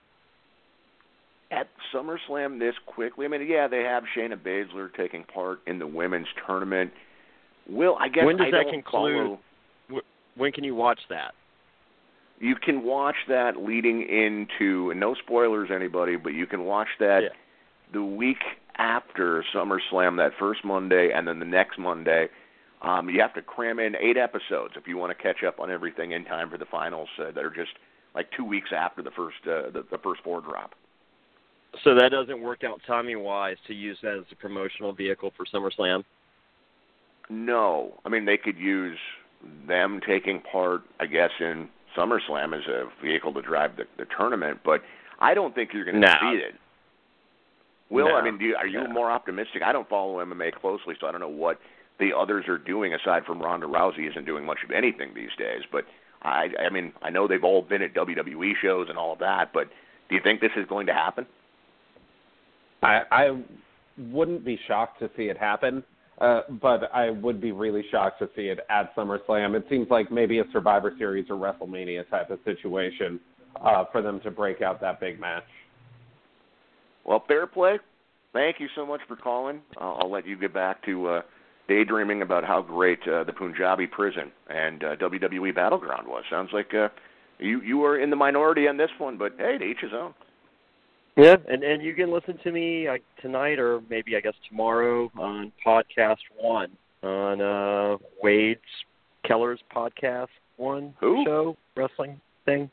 At SummerSlam this quickly? I mean, yeah, they have Shayna Baszler taking part in the women's tournament. I guess when does that conclude? When can you watch that? You can watch that leading into, and no spoilers, anybody, but you can watch that the week after SummerSlam, that first Monday, and then the next Monday, You have to cram in 8 episodes if you want to catch up on everything in time for the finals that are just like 2 weeks after the first 4 drop. So that doesn't work out timing-wise to use that as a promotional vehicle for SummerSlam? No. I mean, they could use them taking part, I guess, in SummerSlam as a vehicle to drive the tournament, but I don't think you're going to see it. Will, I mean, are you more optimistic? I don't follow MMA closely, so I don't know what the others are doing aside from Ronda Rousey isn't doing much of anything these days. But, I mean, I know they've all been at WWE shows and all of that, but do you think this is going to happen? I wouldn't be shocked to see it happen, but I would be really shocked to see it at SummerSlam. It seems like maybe a Survivor Series or WrestleMania type of situation for them to break out that big match. Well, fair play. Thank you so much for calling. I'll let you get back to daydreaming about how great the Punjabi prison and WWE Battleground was. Sounds like you were in the minority on this one, but hey, to each his own. Yeah, and you can listen to me tonight or maybe I guess tomorrow on Podcast One on Wade Keller's Podcast One show wrestling thing.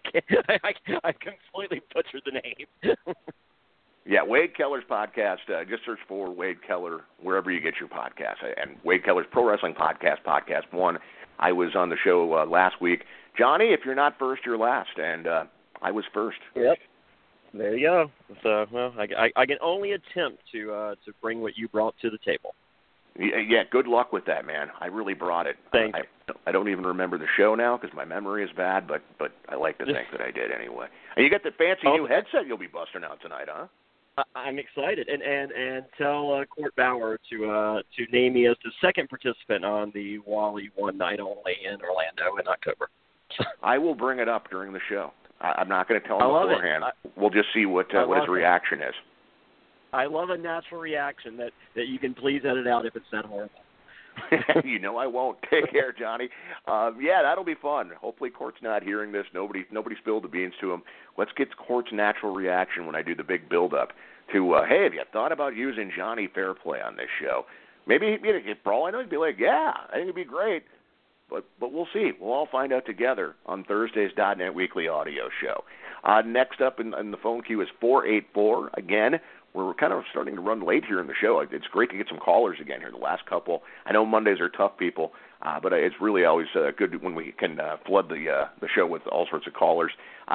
I completely butchered the name. Yeah, Wade Keller's podcast. Just search for Wade Keller wherever you get your podcast. And Wade Keller's Pro Wrestling Podcast, Podcast One. I was on the show last week. Johnny, if you're not first, you're last, and I was first. Yep. There you go. So, well, I can only attempt to bring what you brought to the table. Yeah, good luck with that, man. I really brought it. Thanks. I don't even remember the show now because my memory is bad, but I like to think that I did anyway. And you got the fancy new headset you'll be busting out tonight, huh? I'm excited, and tell Court Bauer to name me as the second participant on the Wally One Night Only in Orlando in October. I will bring it up during the show. I'm not going to tell him beforehand. We'll just see what his reaction is. I love a natural reaction that you can please edit out if it's that horrible. You know I won't. Take care, Johnny. Yeah, that'll be fun. Hopefully Court's not hearing this. Nobody spilled the beans to him. Let's get Court's natural reaction when I do the big build-up to, hey, have you thought about using Johnny Fairplay on this show? Maybe, for all I know, he'd be like, yeah, I think it'd be great. But we'll see. We'll all find out together on Thursday's .NET Weekly Audio Show. Next up in the phone queue is 484. Again, we're kind of starting to run late here in the show. It's great to get some callers again here. The last couple, I know Mondays are tough, people, but it's really always good when we can flood the show with all sorts of callers.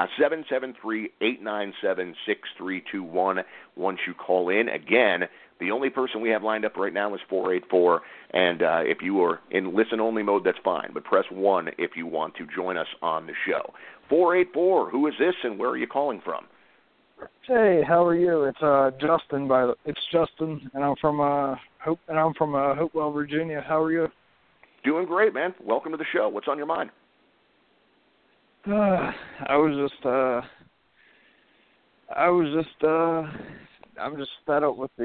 773-897-6321 once you call in. Again, the only person we have lined up right now is 484, and if you are in listen-only mode, that's fine, but press 1 if you want to join us on the show. 484, who is this, and where are you calling from? Hey, how are you? It's Justin. It's Justin, and I'm from Hopewell, Virginia. How are you? Doing great, man. Welcome to the show. What's on your mind? I'm just fed up with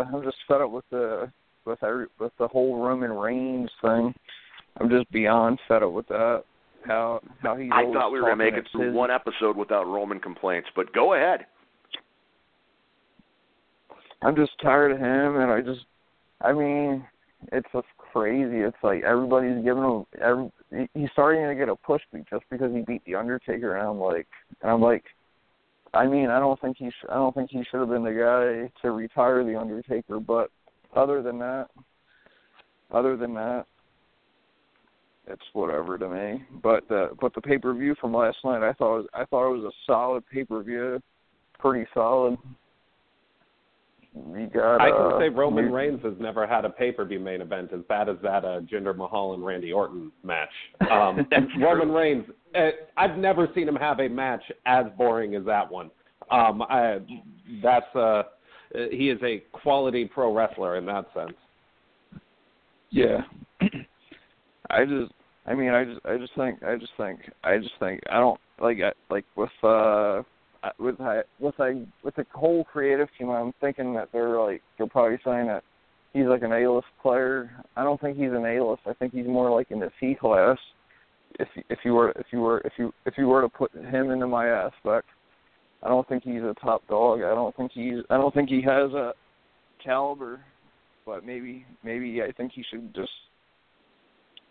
the whole Roman Reigns thing. I'm just beyond fed up with that. How he's I thought we were going to make it through one episode without Roman complaints, but go ahead. I'm just tired of him, and it's just crazy. It's like everybody's giving him. He's starting to get a push just because he beat the Undertaker, and I'm like, I don't think he should have been the guy to retire the Undertaker. But other than that, it's whatever to me. But the pay-per-view from last night, I thought it was a solid pay-per-view, pretty solid. I can say Roman Reigns has never had a pay-per-view main event as bad as that Jinder Mahal and Randy Orton match. Roman Reigns, I've never seen him have a match as boring as that one. He is a quality pro wrestler in that sense. Yeah. I just think I don't with the whole creative team. I'm thinking that they're probably saying that he's like an A-list player. I don't think he's an A-list. I think he's more like in the C class. If you were to put him into my aspect, I don't think he's a top dog. I don't think he has a caliber. But maybe I think he should just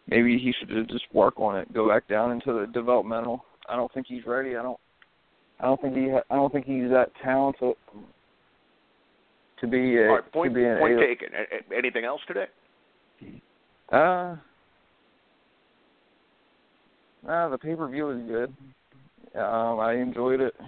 maybe he should just work on it, go back down into the developmental. I don't think he's ready. I don't think he's that talented to be a. All right, point A. taken. Anything else today? The pay-per-view was good. I enjoyed it.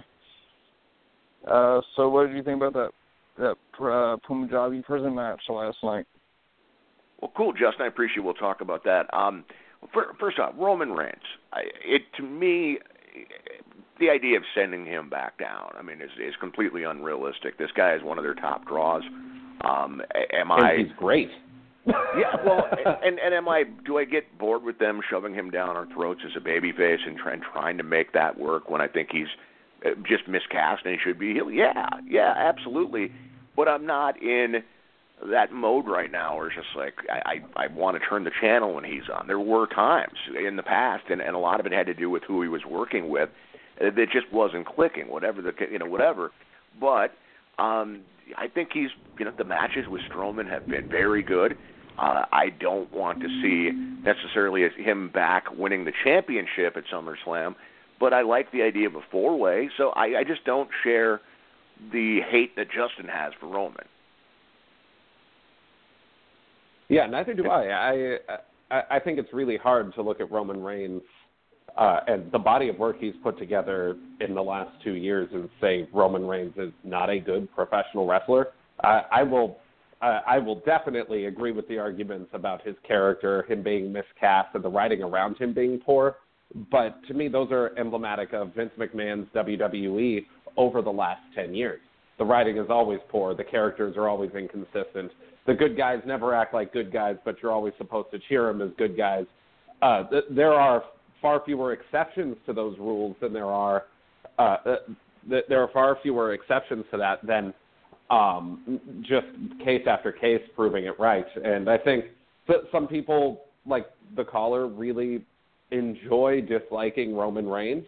So what did you think about that Punjabi prison match last night? Well, cool, Justin. I appreciate we'll talk about that. First off, Roman Reigns. To me, the idea of sending him back down, is completely unrealistic. This guy is one of their top draws. He's great. Yeah, well, and do I get bored with them shoving him down our throats as a babyface and trying to make that work when I think he's just miscast and he should be heel? Yeah, absolutely. But I'm not in that mode right now where it's just like I want to turn the channel when he's on. There were times in the past, and a lot of it had to do with who he was working with, that just wasn't clicking. Whatever. But I think the matches with Strowman have been very good. I don't want to see necessarily him back winning the championship at SummerSlam, but I like the idea of a four-way. So I just don't share the hate that Justin has for Roman. Yeah, neither do I. I think it's really hard to look at Roman Reigns and the body of work he's put together in the last 2 years and say Roman Reigns is not a good professional wrestler. I will definitely agree with the arguments about his character, him being miscast, and the writing around him being poor. But to me, those are emblematic of Vince McMahon's WWE over the last 10 years. The writing is always poor. The characters are always inconsistent. The good guys never act like good guys, but you're always supposed to cheer them as good guys. There are far fewer exceptions to those rules than there are far fewer exceptions to that than just case after case proving it right. And I think that some people, like the caller, really enjoy disliking Roman Reigns.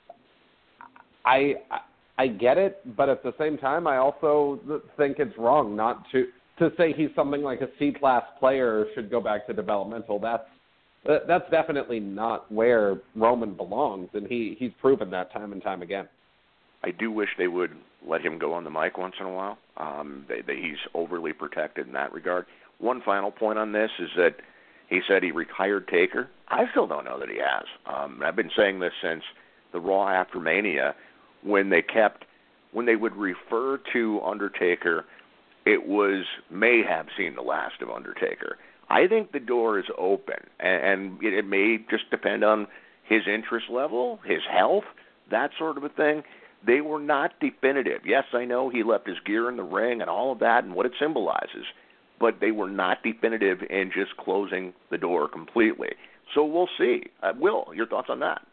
I get it, but at the same time, I also think it's wrong not to say he's something like a C-class player should go back to developmental. That's definitely not where Roman belongs, and he's proven that time and time again. I do wish they would let him go on the mic once in a while. He's overly protected in that regard. One final point on this is that he said he retired Taker. I still don't know that he has. I've been saying this since the Raw after Mania, when they would refer to Undertaker, it may have seen the last of Undertaker. I think the door is open, and it may just depend on his interest level, his health, that sort of a thing. They were not definitive. Yes, I know he left his gear in the ring and all of that and what it symbolizes, but they were not definitive in just closing the door completely. So we'll see. Will, your thoughts on that?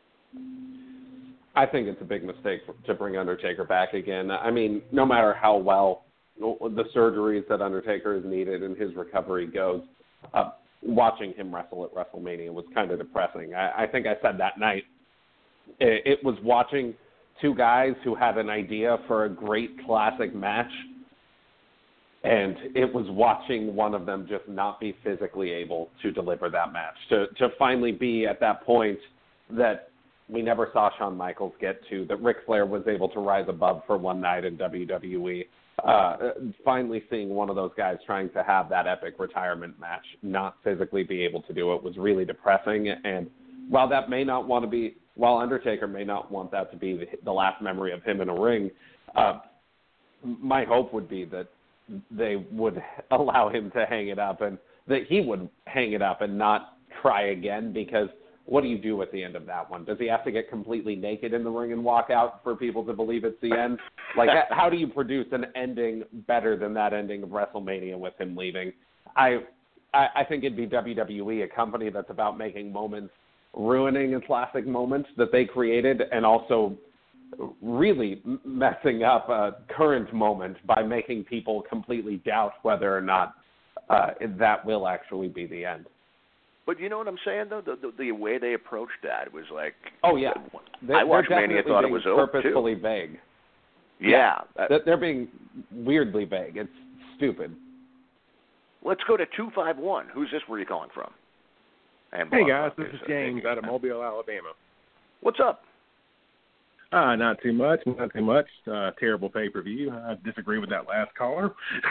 I think it's a big mistake to bring Undertaker back again. I mean, no matter how well the surgeries that Undertaker has needed and his recovery goes, watching him wrestle at WrestleMania was kind of depressing. I think I said that night, it was watching two guys who had an idea for a great classic match, and it was watching one of them just not be physically able to deliver that match, to finally be at that point that we never saw Shawn Michaels get to, that Ric Flair was able to rise above for one night in WWE. Finally seeing one of those guys trying to have that epic retirement match, not physically be able to do it, was really depressing. And while Undertaker may not want that to be the last memory of him in a ring, my hope would be that they would allow him to hang it up, and that he would hang it up and not try again, because what do you do at the end of that one? Does he have to get completely naked in the ring and walk out for people to believe it's the end? Like, how do you produce an ending better than that ending of WrestleMania with him leaving? I think it'd be WWE, a company that's about making moments, ruining a classic moment that they created, and also really messing up a current moment by making people completely doubt whether or not that will actually be the end. But you know what I'm saying, though? The way they approached that was like... Oh, yeah. I watched Mania, thought it was over, purposefully vague. Yeah. They're being weirdly vague. It's stupid. Let's go to 251. Who's this? Where are you calling from? And Hey Blog guys, Talk this is is, James out of Mobile, Alabama. What's up? Not too much. Terrible pay-per-view. I disagree with that last caller.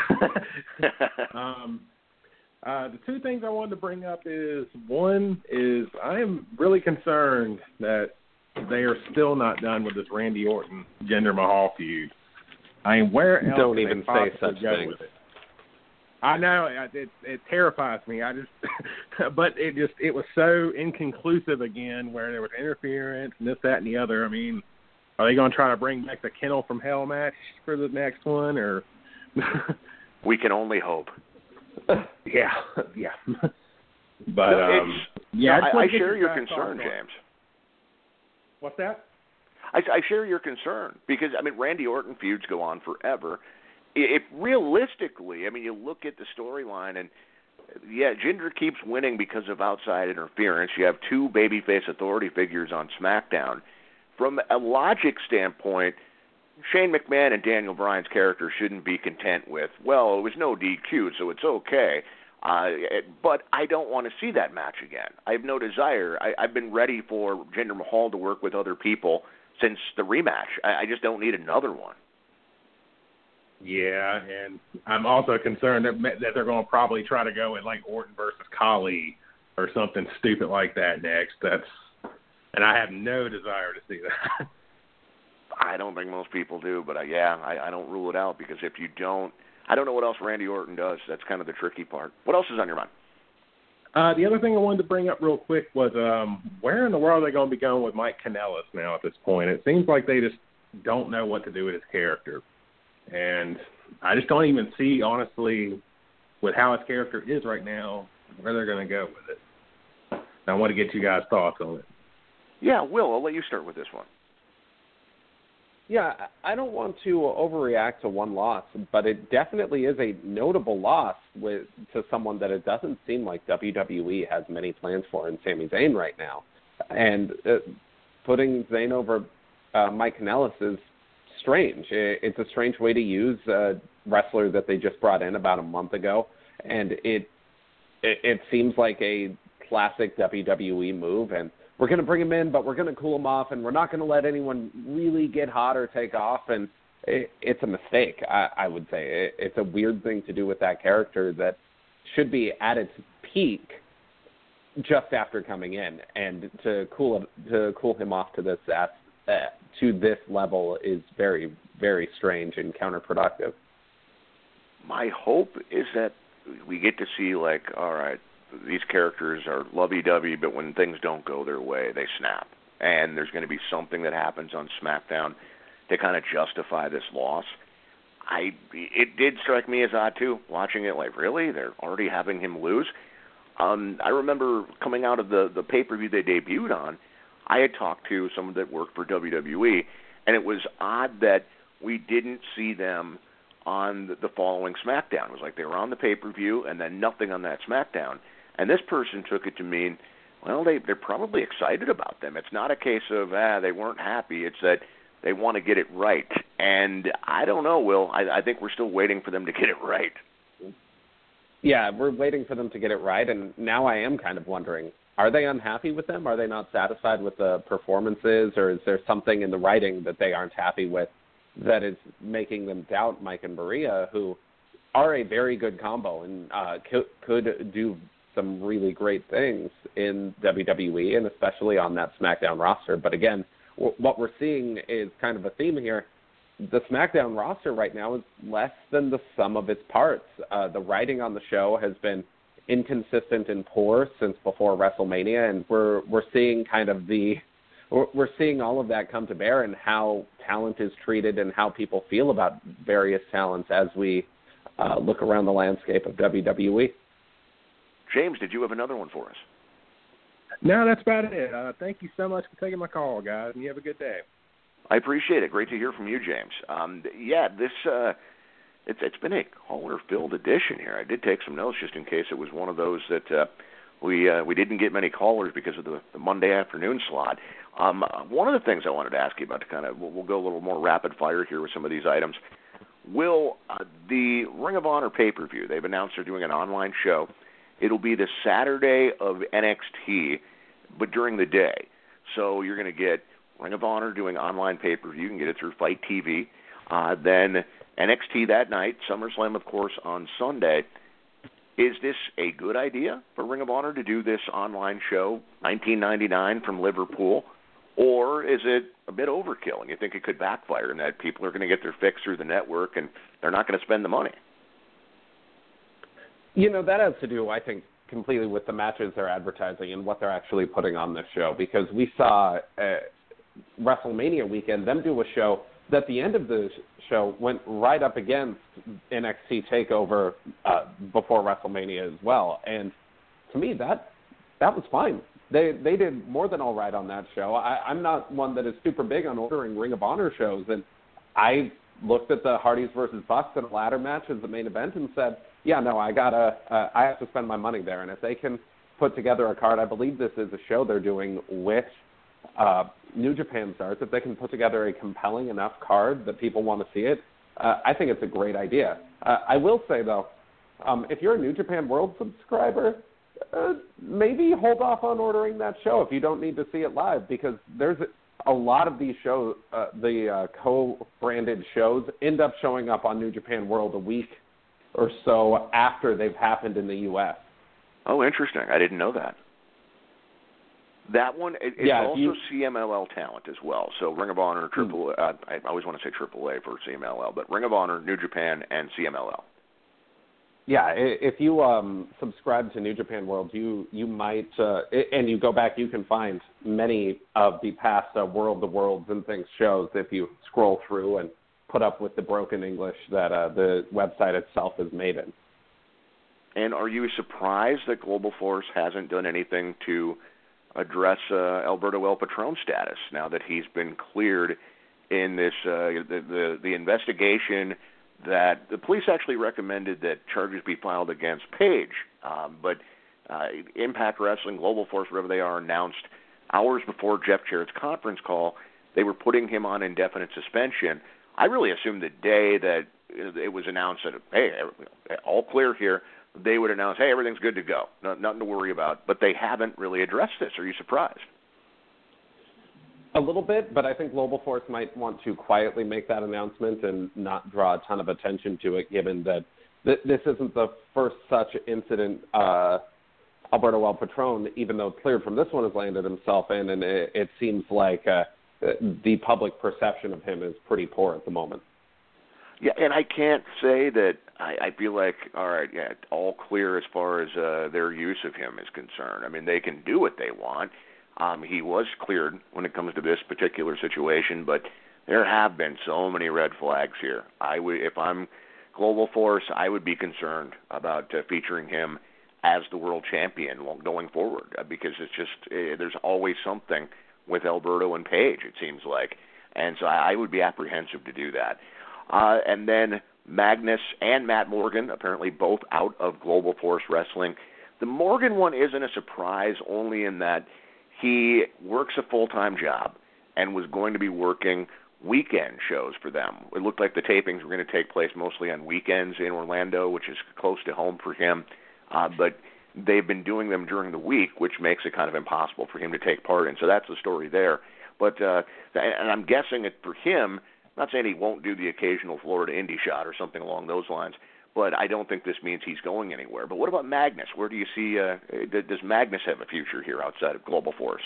The two things I wanted to bring up is, one is I am really concerned that they are still not done with this Randy Orton, Jinder Mahal feud. I mean, where else don't can even they say possibly such go things. with it? I know it terrifies me. But it was so inconclusive again, where there was interference and this, that, and the other. I mean, are they going to try to bring back the Kennel from Hell match for the next one, or? We can only hope. Yeah. But no, I share your concern, concern, James. What's that? I share your concern because, I mean, Randy Orton feuds go on forever. If realistically, I mean, you look at the storyline and, yeah, Jinder keeps winning because of outside interference. You have two babyface authority figures on SmackDown. From a logic standpoint, Shane McMahon and Daniel Bryan's character shouldn't be content with, well, it was no DQ, so it's okay. But I don't want to see that match again. I have no desire. I've been ready for Jinder Mahal to work with other people since the rematch. I just don't need another one. Yeah, and I'm also concerned that they're going to probably try to go with like Orton versus Khali or something stupid like that next. And I have no desire to see that. I don't think most people do, but I don't rule it out because if you don't, I don't know what else Randy Orton does. That's kind of the tricky part. What else is on your mind? The other thing I wanted to bring up real quick was where in the world are they going to be going with Mike Kanellis now at this point? It seems like they just don't know what to do with his character. And I just don't even see, honestly, with how his character is right now, where they're going to go with it. And I want to get you guys' thoughts on it. Yeah, Will, I'll let you start with this one. Yeah, I don't want to overreact to one loss, but it definitely is a notable loss to someone that it doesn't seem like WWE has many plans for in Sami Zayn right now. And putting Zayn over Mike Kanellis is strange. It's a strange way to use a wrestler that they just brought in about a month ago, and it seems like a classic WWE move, and we're going to bring him in, but we're going to cool him off, and we're not going to let anyone really get hot or take off, and it's a mistake, I would say. It's a weird thing to do with that character that should be at its peak just after coming in, and to cool him off to this level is very, very strange and counterproductive. My hope is that we get to see, like, all right, these characters are lovey-dovey, but when things don't go their way, they snap. And there's going to be something that happens on SmackDown to kind of justify this loss. It did strike me as odd, too, watching it, like, really? They're already having him lose? I remember coming out of the pay-per-view they debuted on, I had talked to someone that worked for WWE, and it was odd that we didn't see them on the following SmackDown. It was like they were on the pay-per-view and then nothing on that SmackDown. And this person took it to mean, well, they're probably excited about them. It's not a case of, they weren't happy. It's that they want to get it right. And I don't know, Will. I think we're still waiting for them to get it right. Yeah, we're waiting for them to get it right, and now I am kind of wondering, are they unhappy with them? Are they not satisfied with the performances, or is there something in the writing that they aren't happy with that is making them doubt Mike and Maria, who are a very good combo and could do some really great things in WWE and especially on that SmackDown roster. But again, what we're seeing is kind of a theme here. The SmackDown roster right now is less than the sum of its parts. The writing on the show has been inconsistent and poor since before WrestleMania, and we're seeing kind of we're seeing all of that come to bear in how talent is treated and how people feel about various talents as we look around the landscape of WWE. James, did you have another one for us? No, that's about it. Thank you so much for taking my call, guys, and you have a good day. I appreciate it. Great to hear from you, James. This it's been a caller-filled edition here. I did take some notes just in case it was one of those that we didn't get many callers because of the Monday afternoon slot. One of the things I wanted to ask you about, to kind of, we'll go a little more rapid fire here with some of these items. Will, the Ring of Honor pay-per-view, they've announced they're doing an online show. It'll be the Saturday of NXT, but during the day. So you're going to get Ring of Honor doing online pay-per-view. You can get it through FITE TV. Then NXT that night, SummerSlam, of course, on Sunday. Is this a good idea for Ring of Honor to do this online show, $19.99 from Liverpool, or is it a bit overkill and you think it could backfire and that people are going to get their fix through the network and they're not going to spend the money? That has to do, I think, completely with the matches they're advertising and what they're actually putting on this show, because we saw WrestleMania weekend them do a show that the end of the show went right up against NXT TakeOver before WrestleMania as well. And to me, that was fine. They did more than all right on that show. I'm not one that is super big on ordering Ring of Honor shows, and I looked at the Hardys versus Bucks in a ladder match as the main event and said, yeah, no, I have to spend my money there. And if they can put together a card, I believe this is a show they're doing with New Japan stars, if they can put together a compelling enough card that people want to see it, I think it's a great idea. I will say, though, if you're a New Japan World subscriber, maybe hold off on ordering that show if you don't need to see it live, because there's a lot of these shows, the co-branded shows, end up showing up on New Japan World a week or so after they've happened in the U.S. Oh, interesting. I didn't know that. That one is also CMLL talent as well. So Ring of Honor, I always want to say AAA for CMLL, but Ring of Honor, New Japan, and CMLL. Yeah, if you subscribe to New Japan World, you might, and you go back, you can find many of the past World to Worlds and things shows if you scroll through and put up with the broken English that the website itself is made in. And are you surprised that Global Force hasn't done anything to address Alberto El Patron status now that he's been cleared in this the investigation that the police actually recommended that charges be filed against Page, but Impact Wrestling, Global Force, wherever they are, announced hours before Jeff Jarrett's conference call they were putting him on indefinite suspension. I really assumed the day that it was announced that, hey, all clear here, they would announce, hey, everything's good to go, nothing to worry about. But they haven't really addressed this. Are you surprised? A little bit, but I think Global Force might want to quietly make that announcement and not draw a ton of attention to it, given that this isn't the first such incident Alberto El Patron, even though cleared from this one, has landed himself in, and it seems like the public perception of him is pretty poor at the moment. Yeah, and I can't say that I feel like, all right, yeah, all clear as far as their use of him is concerned. I mean, they can do what they want. He was cleared when it comes to this particular situation, but there have been so many red flags here. If I'm Global Force, I would be concerned about featuring him as the world champion going forward, because it's just there's always something with Alberto and Page, it seems like. And so I would be apprehensive to do that. And then Magnus and Matt Morgan, apparently both out of Global Force Wrestling. The Morgan one isn't a surprise, only in that he works a full-time job and was going to be working weekend shows for them. It looked like the tapings were going to take place mostly on weekends in Orlando, which is close to home for him. But they've been doing them during the week, which makes it kind of impossible for him to take part in. So that's the story there. But and I'm guessing it for him, not saying he won't do the occasional Florida indie shot or something along those lines, but I don't think this means he's going anywhere. But what about Magnus? Where do you see, does Magnus have a future here outside of Global Force?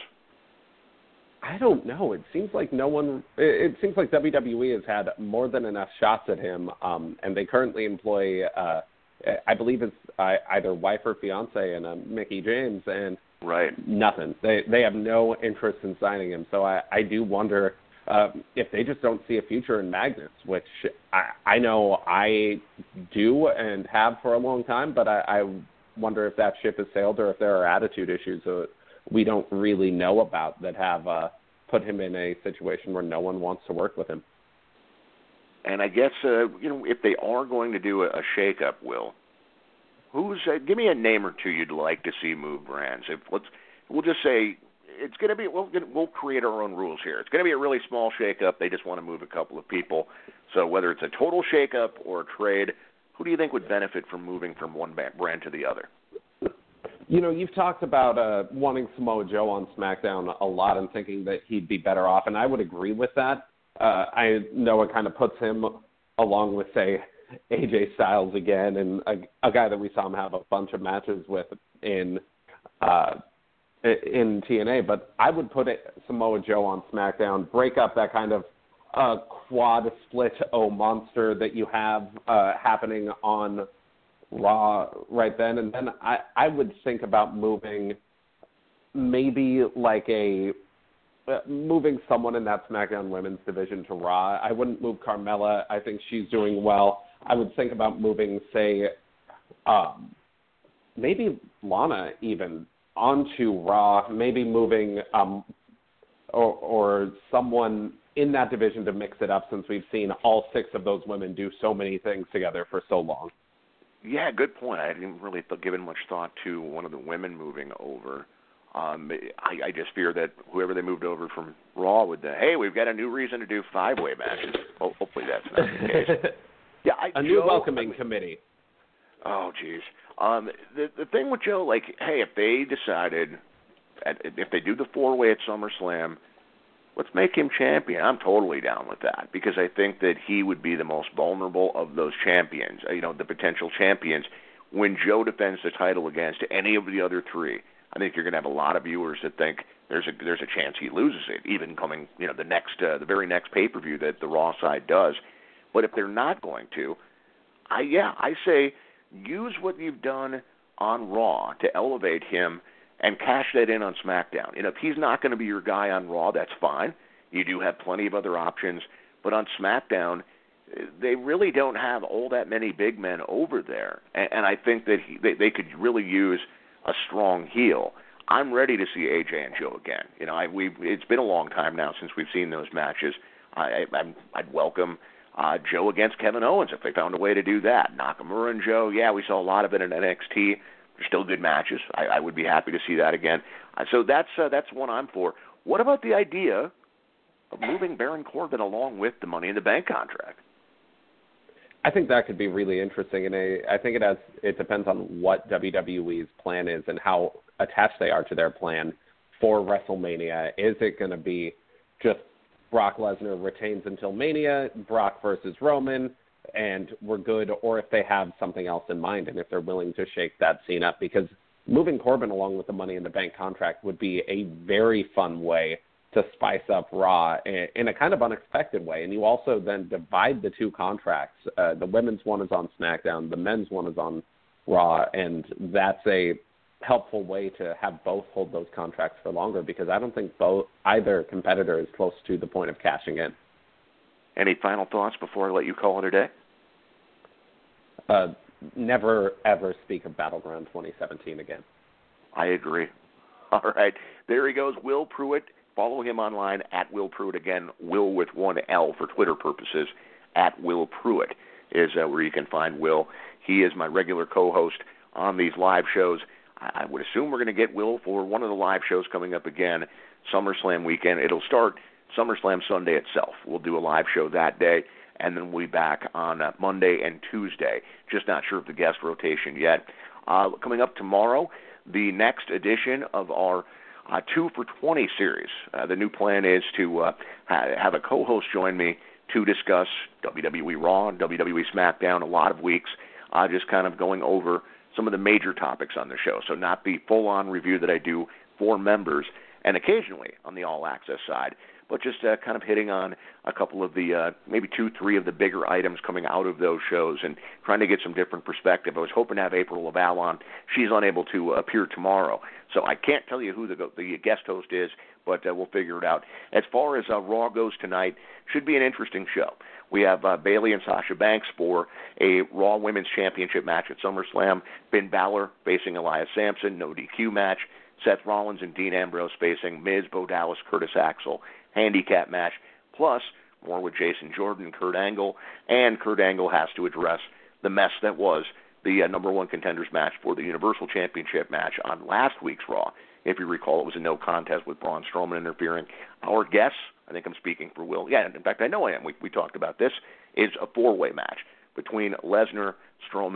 I don't know. It seems like it seems like WWE has had more than enough shots at him, and they currently employ, I believe it's either wife or fiance and Mickie James, and right, nothing. They have no interest in signing him. So I do wonder if they just don't see a future in Magnus, which I know I do and have for a long time, but I wonder if that ship has sailed or if there are attitude issues that we don't really know about that have put him in a situation where no one wants to work with him. And I guess, if they are going to do a shake-up, Will, give me a name or two you'd like to see move brands. We'll just say it's going to be, we'll create our own rules here. It's going to be a really small shake-up. They just want to move a couple of people. So whether it's a total shake-up or a trade, who do you think would benefit from moving from one brand to the other? You've talked about wanting Samoa Joe on SmackDown a lot and thinking that he'd be better off, and I would agree with that. I know it kind of puts him along with, say, AJ Styles again, and a guy that we saw him have a bunch of matches with in TNA. But I would put Samoa Joe on SmackDown, break up that kind of quad split monster that you have happening on Raw right then, and then I would think about moving maybe like moving someone in that SmackDown Women's division to Raw. I wouldn't move Carmella. I think she's doing well. I would think about moving, say, maybe Lana even onto Raw, maybe moving or someone in that division to mix it up, since we've seen all 6 of those women do so many things together for so long. Yeah, good point. I didn't really give much thought to one of the women moving over. I just fear that whoever they moved over from Raw would, hey, we've got a new reason to do 5-way matches. Hopefully that's not the case. Yeah, a new welcoming committee. Oh, geez. The thing with Joe, like, hey, if they decided, if they do the 4-way at SummerSlam, let's make him champion. I'm totally down with that, because I think that he would be the most vulnerable of those champions, the potential champions. When Joe defends the title against any of the other 3, I think you're going to have a lot of viewers that think there's a chance he loses it, even coming, the very next pay-per-view that the Raw side does. But if they're not going to, I say use what you've done on Raw to elevate him and cash that in on SmackDown. If he's not going to be your guy on Raw, that's fine. You do have plenty of other options. But on SmackDown, they really don't have all that many big men over there. And I think that they could really use a strong heel. I'm ready to see AJ and Joe again. It's been a long time now since we've seen those matches. I'd welcome Joe against Kevin Owens if they found a way to do that. Nakamura and Joe, we saw a lot of it in NXT. They're still good matches. I would be happy to see that again. So that's one I'm for. What about the idea of moving Baron Corbin along with the Money in the Bank contract? I think that could be really interesting, and I think it depends on what WWE's plan is and how attached they are to their plan for WrestleMania. Is it going to be just Brock Lesnar retains until Mania, Brock versus Roman, and we're good, or if they have something else in mind and if they're willing to shake that scene up? Because moving Corbin along with the Money in the Bank contract would be a very fun way to spice up Raw in a kind of unexpected way. And you also then divide the 2 contracts. The women's one is on SmackDown, the men's one is on Raw, and that's a helpful way to have both hold those contracts for longer, because I don't think either competitor is close to the point of cashing in. Any final thoughts before I let you call it a day? Never, ever speak of Battleground 2017 again. I agree. All right. There he goes, Will Pruitt. Follow him online at Will Pruitt. Again, Will with 1 L for Twitter purposes. At Will Pruitt is where you can find Will. He is my regular co-host on these live shows. I would assume we're going to get Will for one of the live shows coming up again, SummerSlam weekend. It'll start SummerSlam Sunday itself. We'll do a live show that day, and then we'll be back on Monday and Tuesday. Just not sure of the guest rotation yet. Coming up tomorrow, the next edition of our 2 for 20 series. The new plan is to have a co-host join me to discuss WWE Raw and WWE SmackDown a lot of weeks, just kind of going over some of the major topics on the show. So not the full-on review that I do for members, and occasionally on the All Access side, but just kind of hitting on a couple of the, maybe 2-3 of the bigger items coming out of those shows and trying to get some different perspective. I was hoping to have April Laval on. She's unable to appear tomorrow, so I can't tell you who the guest host is, but we'll figure it out. As far as Raw goes tonight, should be an interesting show. We have Bayley and Sasha Banks for a Raw Women's Championship match at SummerSlam. Finn Balor facing Elias Sampson, no DQ match. Seth Rollins and Dean Ambrose facing Miz, Bo Dallas, Curtis Axel, handicap match. Plus, more with Jason Jordan and Kurt Angle. And Kurt Angle has to address the mess that was the number one contenders match for the Universal Championship match on last week's Raw. If you recall, it was a no contest with Braun Strowman interfering. Our guess, I think I'm speaking for Will. Yeah, in fact, I know I am. We talked about this. Is a 4-way match between Lesnar, Strowman,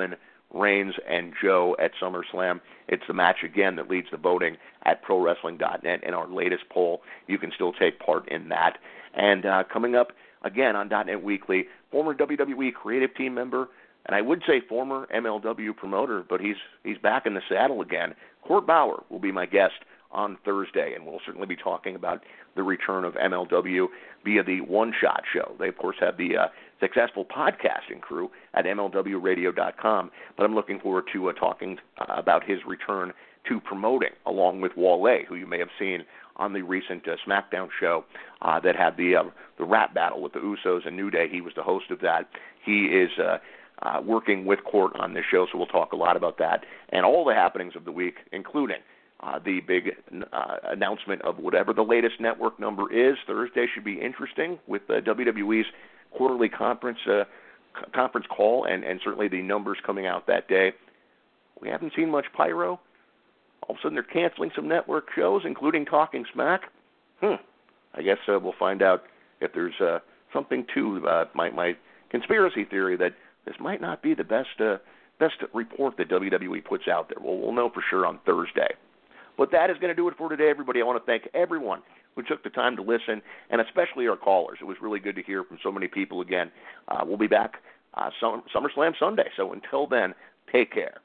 Reigns and Joe at SummerSlam. It's the match, again, that leads the voting at ProWrestling.net. In our latest poll, you can still take part in that. And coming up, again, on .net Weekly, former WWE creative team member, and I would say former MLW promoter, but he's back in the saddle again. Court Bauer will be my guest on Thursday, and we'll certainly be talking about the return of MLW via the One Shot Show. They, of course, have the successful podcasting crew at MLWradio.com, but I'm looking forward to talking about his return to promoting, along with Wale, who you may have seen on the recent SmackDown show that had the rap battle with the Usos and New Day. He was the host of that. He is working with Court on this show, so we'll talk a lot about that and all the happenings of the week, including the big announcement of whatever the latest network number is. Thursday should be interesting with WWE's quarterly conference call and certainly the numbers coming out that day. We haven't seen much pyro. All of a sudden they're canceling some network shows, including Talking Smack. I guess we'll find out if there's something to my conspiracy theory that this might not be the best report that WWE puts out there. We'll know for sure on Thursday. But that is going to do it for today, everybody. I want to thank everyone who took the time to listen, and especially our callers. It was really good to hear from so many people again. We'll be back SummerSlam Sunday. So until then, take care.